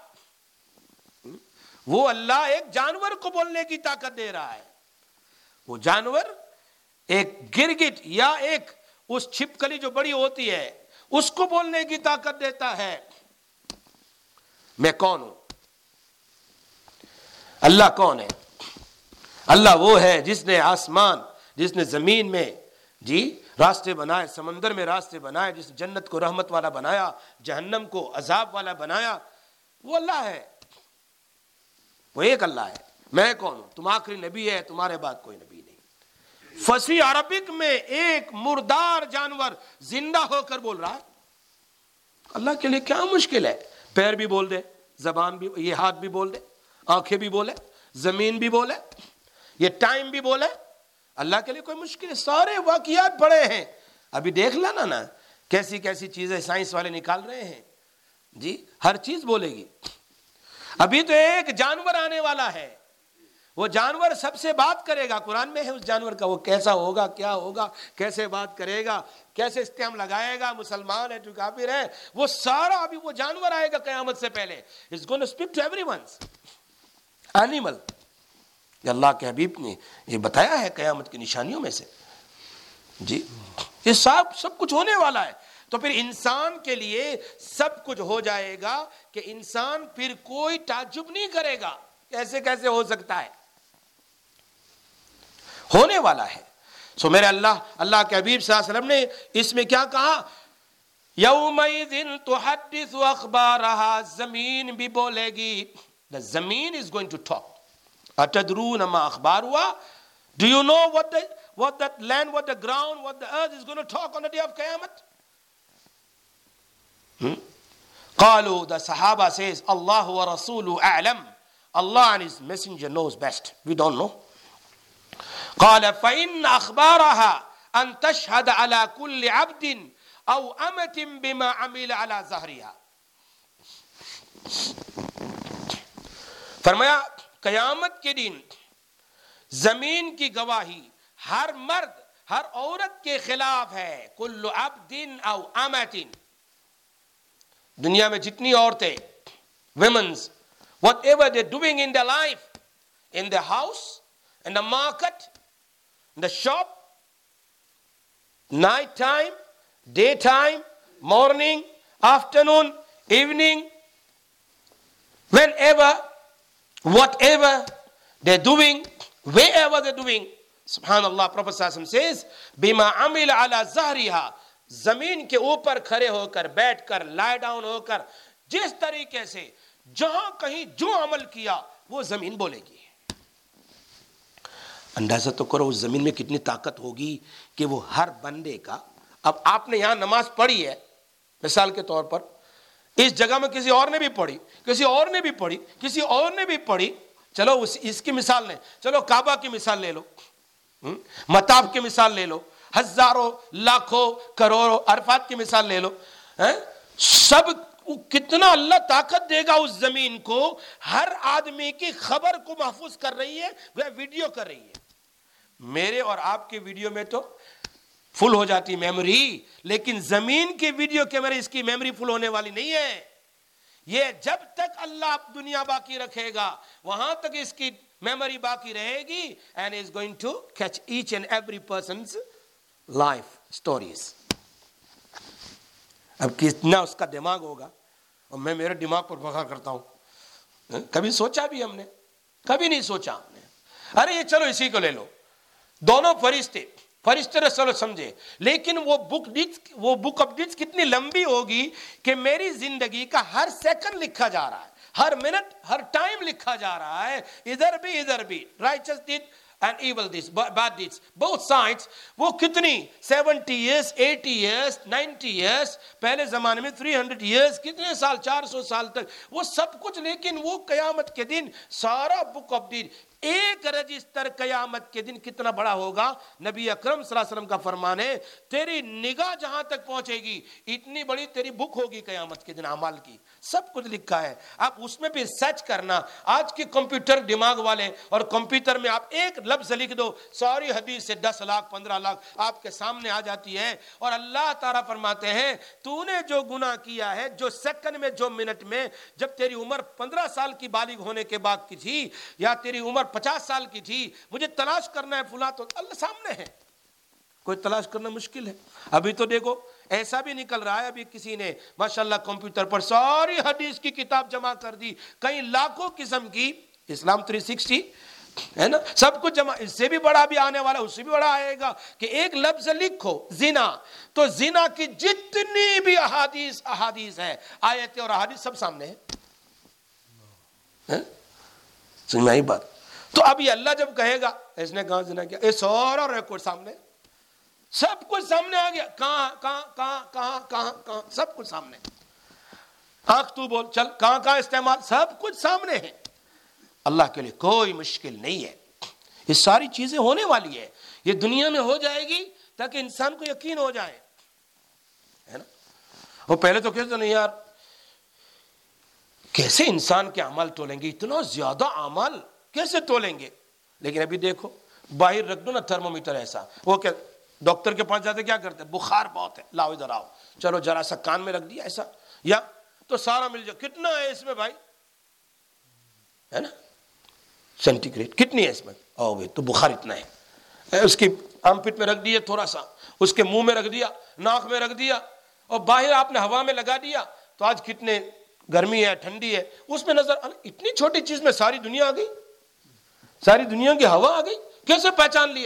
[SPEAKER 1] وہ اللہ ایک جانور کو بولنے کی طاقت دے رہا ہے. وہ جانور ایک گرگٹ یا ایک اس چھپکلی جو بڑی ہوتی ہے اس کو بولنے کی طاقت دیتا ہے. میں کون ہوں؟ اللہ کون ہے؟ اللہ وہ ہے جس نے آسمان, جس نے زمین میں جی راستے بنائے, سمندر میں راستے بنائے, جس نے جنت کو رحمت والا بنایا, جہنم کو عذاب والا بنایا. وہ اللہ ہے, وہ ایک اللہ ہے. میں کون ہوں؟ تم آخری نبی ہے, تمہارے بعد کوئی نبی نہیں. فصیح عربک میں ایک مردار جانور زندہ ہو کر بول رہا ہے. اللہ کے لیے کیا مشکل ہے؟ پیر بھی بول دے, زبان بھی, یہ ہاتھ بھی بول دے, آنکھیں بھی بولے, زمین بھی بولے, یہ ٹائم بھی بولے. اللہ کے لیے کوئی مشکل ہے؟ سارے واقعات پڑے ہیں. ابھی دیکھ لینا نا کیسی کیسی چیزیں سائنس والے نکال رہے ہیں جی, ہر چیز بولے گی. ابھی تو ایک جانور آنے والا ہے, وہ جانور سب سے بات کرے گا. قرآن میں ہے اس جانور کا وہ کیسا ہوگا, کیا ہوگا, کیسے بات کرے گا, کیسے استعمال لگائے گا, مسلمان ہے تو کافر ہے, وہ سارا ابھی وہ جانور آئے گا قیامت سے پہلے. It's going to speak to everyone. Animal. یہ اللہ کے حبیب نے یہ بتایا ہے قیامت کی نشانیوں میں سے. جی یہ سب کچھ ہونے والا ہے. تو پھر انسان کے لیے سب کچھ ہو جائے گا کہ انسان پھر کوئی تعجب نہیں کرے گا کیسے کیسے ہو سکتا ہے, ہونے والا ہے. سو میرے اللہ کے حبیب صلی اللہ علیہ وسلم نے اس میں کیا کہا, یومئذ تحدث اخبارہا, زمین بھی بولے گی. The زمین is going to talk. اتدرون ما اخبارہا, do you know what that land, what the ground, what the earth is going to talk on the day of Qiyamah? قالوا, the Sahaba says, Allah wa Rasuluhu a'lam. Allah and His Messenger knows best. We don't know. قال فإن أخبارها أن تشهد على كل عبد أو أمة بما عمل على ظهرها. فرمایا قیامت کے دن زمین کی گواہی ہر مرد ہر عورت کے خلاف ہے. کل عبد او امت, دنیا میں جتنی عورتیں, women's, whatever they're doing in their life, in the house, in the market, in the shop, night time, daytime, morning, afternoon, evening, whenever, whatever they're doing, wherever they're doing, subhanallah, Prophet ﷺ says, بِمَا عَمِلَ عَلَى زَهْرِهَا, زمین کے اوپر کھڑے ہو کر, بیٹھ کر, لائے ڈاؤن ہو کر, جس طریقے سے جہاں کہیں جو عمل کیا وہ زمین بولے گی. اندازہ تو کرو اس زمین میں کتنی طاقت ہوگی کہ وہ ہر بندے کا, اب آپ نے یہاں نماز پڑھی ہے مثال کے طور پر, اس جگہ میں کسی اور نے بھی پڑھی, کسی اور نے بھی پڑھی, کسی اور نے بھی پڑھی, چلو اس کی مثال لیں, چلو کعبہ کی مثال لے لو, مطاف کی مثال لے لو, ہزاروں لاکھوں کروڑوں عرفات کی مثال لے لو, سب کتنا اللہ طاقت دے گا اس زمین کو, ہر آدمی کی خبر کو محفوظ کر رہی ہے, وہ ویڈیو کر رہی ہے. میرے اور آپ کے ویڈیو میں تو فل ہو جاتی میموری, لیکن زمین کی ویڈیو کیمرے اس کی میموری فل ہونے والی نہیں ہے. یہ جب تک اللہ دنیا باقی رکھے گا وہاں تک اس کی میموری باقی رہے گی, and is going to catch each and every person's life stories. اب کتنا اس کا دماغ ہوگا, اور میں میرے دماغ پر فخر کرتا ہوں, کبھی سوچا بھی ہم نے, کبھی نہیں سوچا ہم نے. ارے یہ چلو اسی کو لے لو, دونوں فرشتے چلو سمجھے, لیکن وہ بک آف ڈیٹس کتنی لمبی ہوگی کہ میری زندگی کا ہر سیکنڈ لکھا جا رہا ہے, ہر منٹ ہر ٹائم لکھا جا رہا ہے, ادھر بھی righteous deed and evil deeds, bad deeds, both sides. وہ کتنی 70 years, 80 years, 90 years, پہلے زمانے میں 300 years, کتنے سال, 400 سال تک وہ سب کچھ. لیکن وہ قیامت کے دن سارا بک آف ڈیڈ ایک رجسٹر قیامت کے دن کتنا بڑا ہوگا. نبی اکرم صلی اللہ علیہ وسلم کا فرمان ہے, تیری نگاہ جہاں تک پہنچے گی اتنی بڑی تیری بک ہوگی قیامت کے دن اعمال کی, سب کچھ لکھا ہے. آپ اس میں بھی سرچ کرنا, آج کے کمپیوٹر دماغ والے, اور کمپیوٹر میں آپ ایک لفظ لکھ دو, ساری حدیث سے 10 لاکھ 15 لاکھ آپ کے سامنے آ جاتی ہے. اور اللہ تعالیٰ فرماتے ہیں تو نے جو گناہ کیا ہے, جو سیکنڈ میں, جو منٹ میں, جب تیری عمر 15 سال کی بالغ ہونے کے بعد کی تھی یا تیری عمر 50 سال کی تھی, مجھے تلاش کرنا ہے فلاں, تو اللہ سامنے ہے, کوئی تلاش کرنا مشکل ہے. ابھی تو دیکھو ایسا بھی نکل رہا ہے, ابھی کسی نے ماشاءاللہ کمپیوٹر پر ساری حدیث کی کتاب جمع کر دی, کئی لاکھوں قسم کی, اسلام 360 ہے نا, سب کچھ جمع. اس سے بھی بڑا بھی آنے والا, اس سے بھی بڑا آئے گا کہ ایک لفظ لکھو زنا, تو زنا کی جتنی بھی احادیث ہے, آیتیں اور احادیث سب سامنے ہے. سمجھ میں آئی بات؟ تو اب یہ اللہ جب کہے گا اس نے کہاں زنا کیا, یہ سارا ریکارڈ سامنے, سب کچھ سامنے آ گیا, کہاں سب کچھ سامنے. آنکھ تو بول, چل کہاں استعمال, سب کچھ سامنے ہے. اللہ کے لیے کوئی مشکل نہیں ہے, یہ ساری چیزیں ہونے والی ہے, یہ دنیا میں ہو جائے گی تاکہ انسان کو یقین ہو جائے, ہے نا. وہ پہلے تو کہتے نہیں یار کیسے انسان کے اعمال تولیں گے, اتنا زیادہ اعمال کیسے تولیں گے, لیکن ابھی دیکھو باہر رکھ دو نا تھرمومیٹر ایسا، وہ کہ ڈاکٹر کے پاس جاتے کیا کرتے، بخار بہت ہے، لاؤ ادھر آؤ، چلو ذرا سا کان میں رکھ دیا ایسا، یا تو سارا مل جائے، کتنا ہے اس میں بھائی، ہے نا، سینٹی گریڈ کتنی ہے اس میں، او بھائی تو بخار اتنا ہے، اس کی آرم پٹ میں رکھ دیے تھوڑا سا، اس کے منہ میں رکھ دیا، ناک میں رکھ دیا، اور باہر آپ نے ہوا میں لگا دیا، تو آج کتنے گرمی ہے ٹھنڈی ہے، اس میں نظر اتنی چھوٹی چیز میں ساری دنیا آ گئی، ساری دنیا کی ہوا آ گئی، کیسے پہچان لیا؟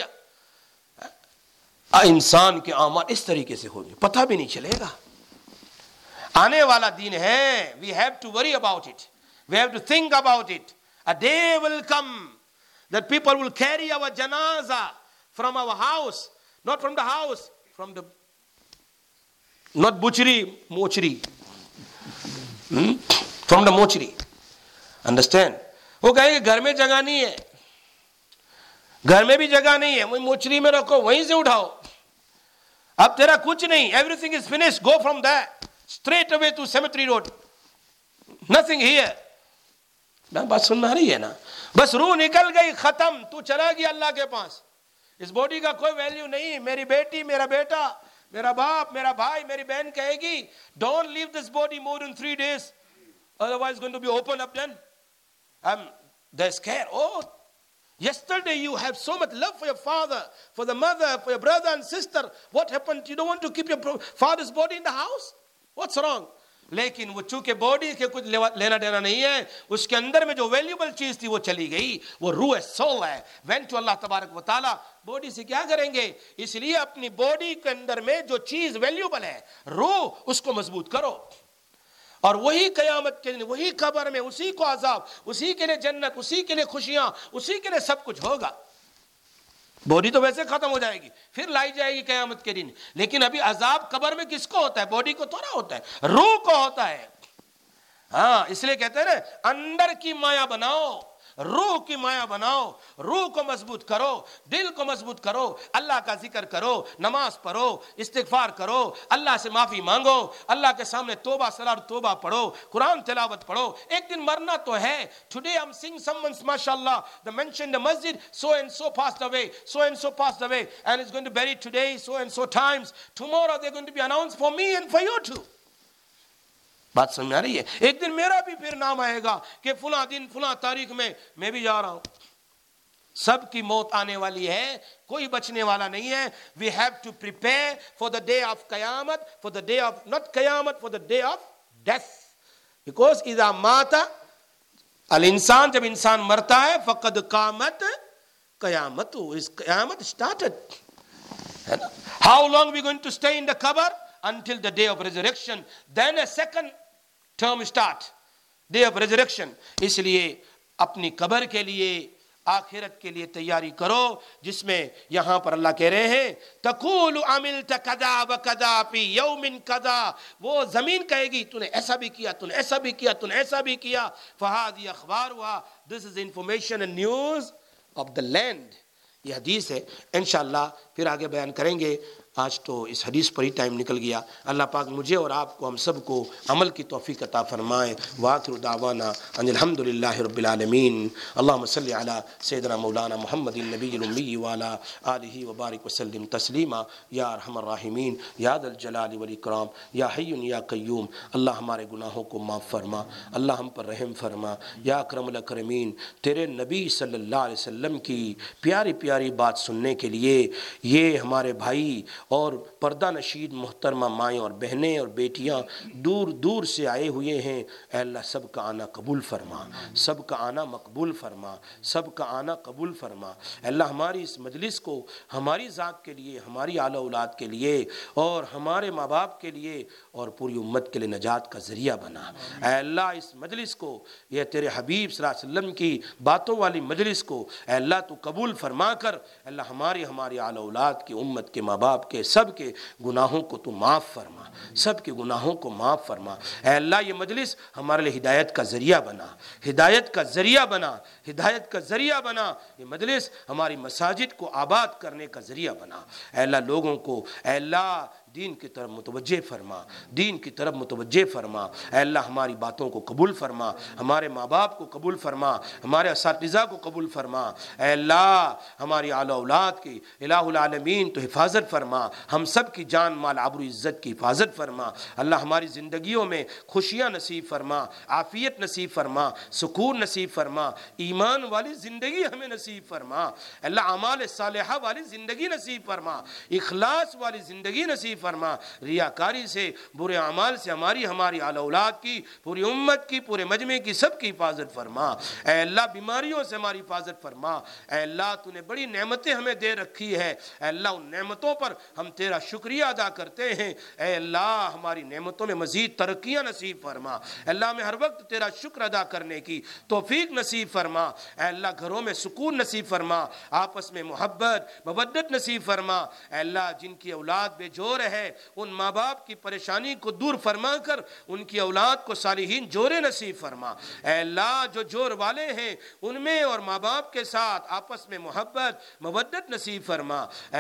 [SPEAKER 1] انسان کے اعمال اس طریقے سے ہوگی، پتہ بھی نہیں چلے گا۔ آنے والا دن ہے، we have to worry about it, we have to think about it. A day will come that people will carry our janaza from our house, not from the house, from the, not butchery, mortuary, from the mortuary. Understand? وہ کہیں گے گھر میں جگہ نہیں ہے، گھر میں بھی جگہ نہیں ہے، وہی موچری میں رکھو، وہیں سے اٹھاؤ، اب تیرا کچھ نہیں، everything is finished, go from there straight away to cemetery road, nothing here. نا بات سننا رہی ہے نا، بس روح نکل گئی، ختم، تو چلا گیا اللہ کے پاس، اس باڈی کا کوئی ویلیو نہیں۔ میری بیٹی، میرا بیٹا، میرا باپ، میرا بھائی، میری بہن کہے گی don't leave this body more than 3 days, otherwise going to be open up then. They're scared. Oh, yesterday you have so much love for your father, for the mother, for your brother and sister. What happened? You don't want to keep your father's body in the house? What's wrong? لیکن وہ چونکہ body کے کچھ لینا دینا نہیں ہے، اس کے اندر میں جو ویلیوبل چیز تھی وہ چلی گئی، وہ روح ہے، سول ہے، وینٹ ٹو اللہ تبارک و تعالیٰ۔ باڈی سے کیا کریں گے؟ اس لیے اپنی باڈی کے اندر میں جو چیز ویلیوبل ہے، روح، اس کو مضبوط کرو، اور وہی قیامت کے دن، وہی قبر میں، اسی کو عذاب، اسی کے لیے جنت، اسی کے لیے خوشیاں، اسی کے لیے سب کچھ ہوگا۔ باڈی تو ویسے ختم ہو جائے گی، پھر لائی جائے گی قیامت کے دن، لیکن ابھی عذاب قبر میں کس کو ہوتا ہے؟ باڈی کو تھوڑا ہوتا ہے، روح کو ہوتا ہے۔ ہاں، اس لیے کہتے ہیں نا، اندر کی مایا بناؤ، روح کی مایا بناؤ، روح کو مضبوط کرو، دل کو مضبوط کرو، اللہ کا ذکر کرو، نماز پڑھو، استغفار کرو، اللہ سے معافی مانگو، اللہ کے سامنے توبہ سلام توبہ پڑھو، قرآن تلاوت پڑھو۔ ایک دن مرنا تو ہے۔ Today I'm seeing someone's mashallah, they mentioned the masjid, so and so passed away, so and so passed away, and it's going to bury today, so and so times. Tomorrow they're going to be announced for me and for you too. بات سمجھ آ رہی ہے؟ ایک دن میرا بھی پھر نام آئے گا کہ فلاں دن فلاں تاریخ میں بھی جا رہا ہوں۔ سب کی موت آنے والی ہے، کوئی بچنے والا نہیں ہے۔ We have to prepare for the day of قیامت، for the day of not قیامت، for the day of death. Because اذا مات الانسان، جب انسان مرتا ہے، فقد قامت قیامت، اس قیامت started. How long we going to stay in the qabr? Until the day of resurrection. Then a second term start, day of resurrection. اس لیے اپنی قبر کے لیے، آخرت کے لیے تیاری کرو، جس میں یہاں پر اللہ کہہ رہے ہیں تقول عملت کذا وکذا فی یوم کذا، وہ زمین کہے گی تو نے ایسا بھی کیا، تو نے ایسا بھی کیا، تو نے ایسا بھی کیا، فہذه اخبارها، this is information and news of the land. یہ حدیث ہے، انشاءاللہ پھر آگے بیان کریں گے۔ آج تو اس حدیث پر ہی ٹائم نکل گیا۔ اللہ پاک مجھے اور آپ کو، ہم سب کو عمل کی توفیق عطا فرمائے۔ وآخر دعوانا ان الحمد للہ رب العالمین۔ اللہم صلی علی سیدنا مولانا محمد النبی الامی وعلی آلہ وبارک وسلم تسلیما یا ارحم الراحمین یا ذا الجلال والاکرام یا حی یا قیوم۔ اللہ ہمارے گناہوں کو معاف فرما، اللہ ہم پر رحم فرما یا اکرم الاکرمین۔ تیرے نبی صلی اللہ علیہ وسلم کی پیاری پیاری بات سننے کے لیے یہ ہمارے بھائی اور پردہ نشید محترمہ مائیں اور بہنیں اور بیٹیاں دور دور سے آئے ہوئے ہیں، اے اللہ سب کا آنا قبول فرما، سب کا آنا مقبول فرما، سب کا آنا قبول فرما۔ اے اللہ ہماری اس مجلس کو ہماری ذات کے لیے، ہماری اعلی اولاد کے لیے اور ہمارے ماں باپ کے لیے اور پوری امت کے لیے نجات کا ذریعہ بنا۔ اے اللہ اس مجلس کو، یہ تیرے حبیب صلی اللہ علیہ وسلم کی باتوں والی مجلس کو اے اللہ تو قبول فرما کر، اے اللہ ہماری اعلی اولاد کی، امت کے، ماں باپ کے، سب کے گناہوں کو تو معاف فرما، سب کے گناہوں کو معاف فرما۔ اے اللہ یہ مجلس ہمارے لیے ہدایت کا ذریعہ بنا، ہدایت کا ذریعہ بنا، ہدایت کا ذریعہ بنا۔ یہ مجلس ہماری مساجد کو آباد کرنے کا ذریعہ بنا۔ اے اللہ لوگوں کو، اے اللہ دین کی طرف متوجہ فرما، دین کی طرف متوجہ فرما۔ اے اللہ ہماری باتوں کو قبول فرما، ہمارے ماں باپ کو قبول فرما، ہمارے اساتذہ کو قبول فرما۔ اے اللہ ہماری آل اولاد کی الہ العالمین تو حفاظت فرما، ہم سب کی جان مال آبرو عزت کی حفاظت فرما۔ اللہ ہماری زندگیوں میں خوشیاں نصیب فرما، عافیت نصیب فرما، سکون نصیب فرما، ایمان والی زندگی ہمیں نصیب فرما۔ اللہ اعمال صالحہ والی زندگی نصیب فرما، اخلاص والی زندگی نصیب فرما، ریاکاری سے برے اعمال سے ہماری آل اولاد کی، پوری امت کی، پورے مجمع کی، سب کی حفاظت فرما۔ اے اللہ بیماریوں سے ہماری حفاظت فرما۔ اے اللہ تو نے بڑی نعمتیں ہمیں دے رکھی ہے، اے اللہ ان نعمتوں پر ہم تیرا شکریہ ادا کرتے ہیں۔ اے اللہ ہماری نعمتوں میں مزید ترقیاں نصیب فرما۔ اے اللہ ہمیں ہر وقت تیرا شکر ادا کرنے کی توفیق نصیب فرما۔ اے اللہ گھروں میں سکون نصیب فرما، آپس میں محبت مودت نصیب فرما۔ اے اللہ جن کی اولاد بے جور ہے ان ماں باپ کی پریشانی کو دور فرما کر ان کی اولاد کو صالحین جوڑے نصیب فرما۔ اے اللہ جو جور والے ہیں ان میں اور ماں باپ کے ساتھ آپس میں محبت مودت نصیب فرما۔ اے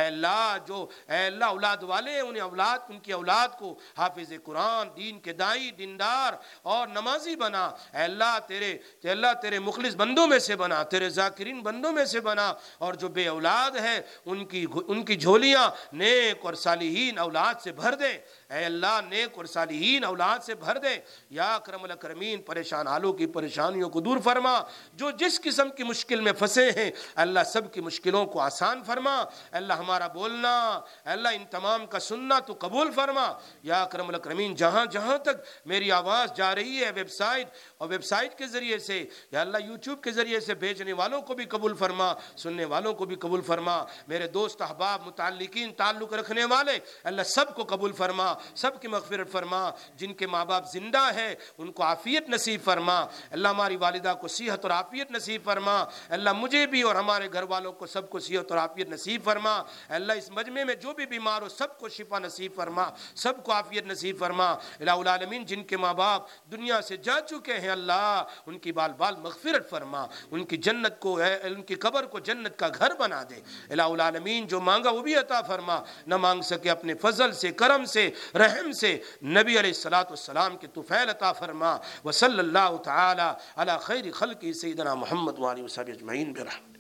[SPEAKER 1] اللہ اولاد والے ہیں ان کی اولاد کو حافظ قرآن، دین کے دائی، دیندار اور نمازی بنا۔ اے اللہ تیرے مخلص بندوں میں سے بنا، تیرے ذاکرین بندوں میں سے بنا، اور جو بے اولاد ہے ان کی جھولیاں نیک اور صالحین اولاد سے بھر دے۔ اے اللہ نیک اور صالحین اولاد سے بھر دے۔ یا اکرم الاکرمین پریشان حالوں کی پریشانیوں کو دور فرما، جو جس قسم کی مشکل میں پھنسے ہیں اللہ سب کی مشکلوں کو آسان فرما۔ اللہ ہمارا بولنا اللہ ان تمام کا سننا تو قبول فرما۔ یا اکرم الاکرمین جہاں جہاں تک میری آواز جا رہی ہے ویب سائٹ کے ذریعے سے، یا اللہ یوٹیوب کے ذریعے سے بھیجنے والوں کو بھی قبول فرما، سننے والوں کو بھی قبول فرما، میرے دوست احباب متعلقین تعلق رکھنے والے اللہ سب کو قبول فرما، سب کی مغفرت فرما۔ جن کے ماں باپ زندہ ہے ان کو عافیت نصیب فرما۔ اللہ ہماری والدہ کو صحت اور عافیت نصیب فرما۔ اللہ مجھے بھی اور ہمارے گھر والوں کو سب کو صحت اور عافیت نصیب فرما۔ اللہ اس مجمع میں جو بھی بیمار ہو سب کو شفا نصیب فرما، سب کو عافیت نصیب فرما۔ الہ العالمین جن کے ماں باپ دنیا سے جا چکے ہیں اللہ ان کی بال بال مغفرت فرما، ان کی جنت کو ان کی قبر کو جنت کا گھر بنا دے۔ الہ العالمین جو مانگا وہ بھی عطا فرما، نہ مانگ سکے اپنے فضل سے، کرم سے، رحم سے نبی علیہ السلام کے طفیل عطا فرما۔ وصلی اللہ تعالی علی خیر خلقہ سیدنا محمد وآلہ وصحبہ اجمعین برحمتہ۔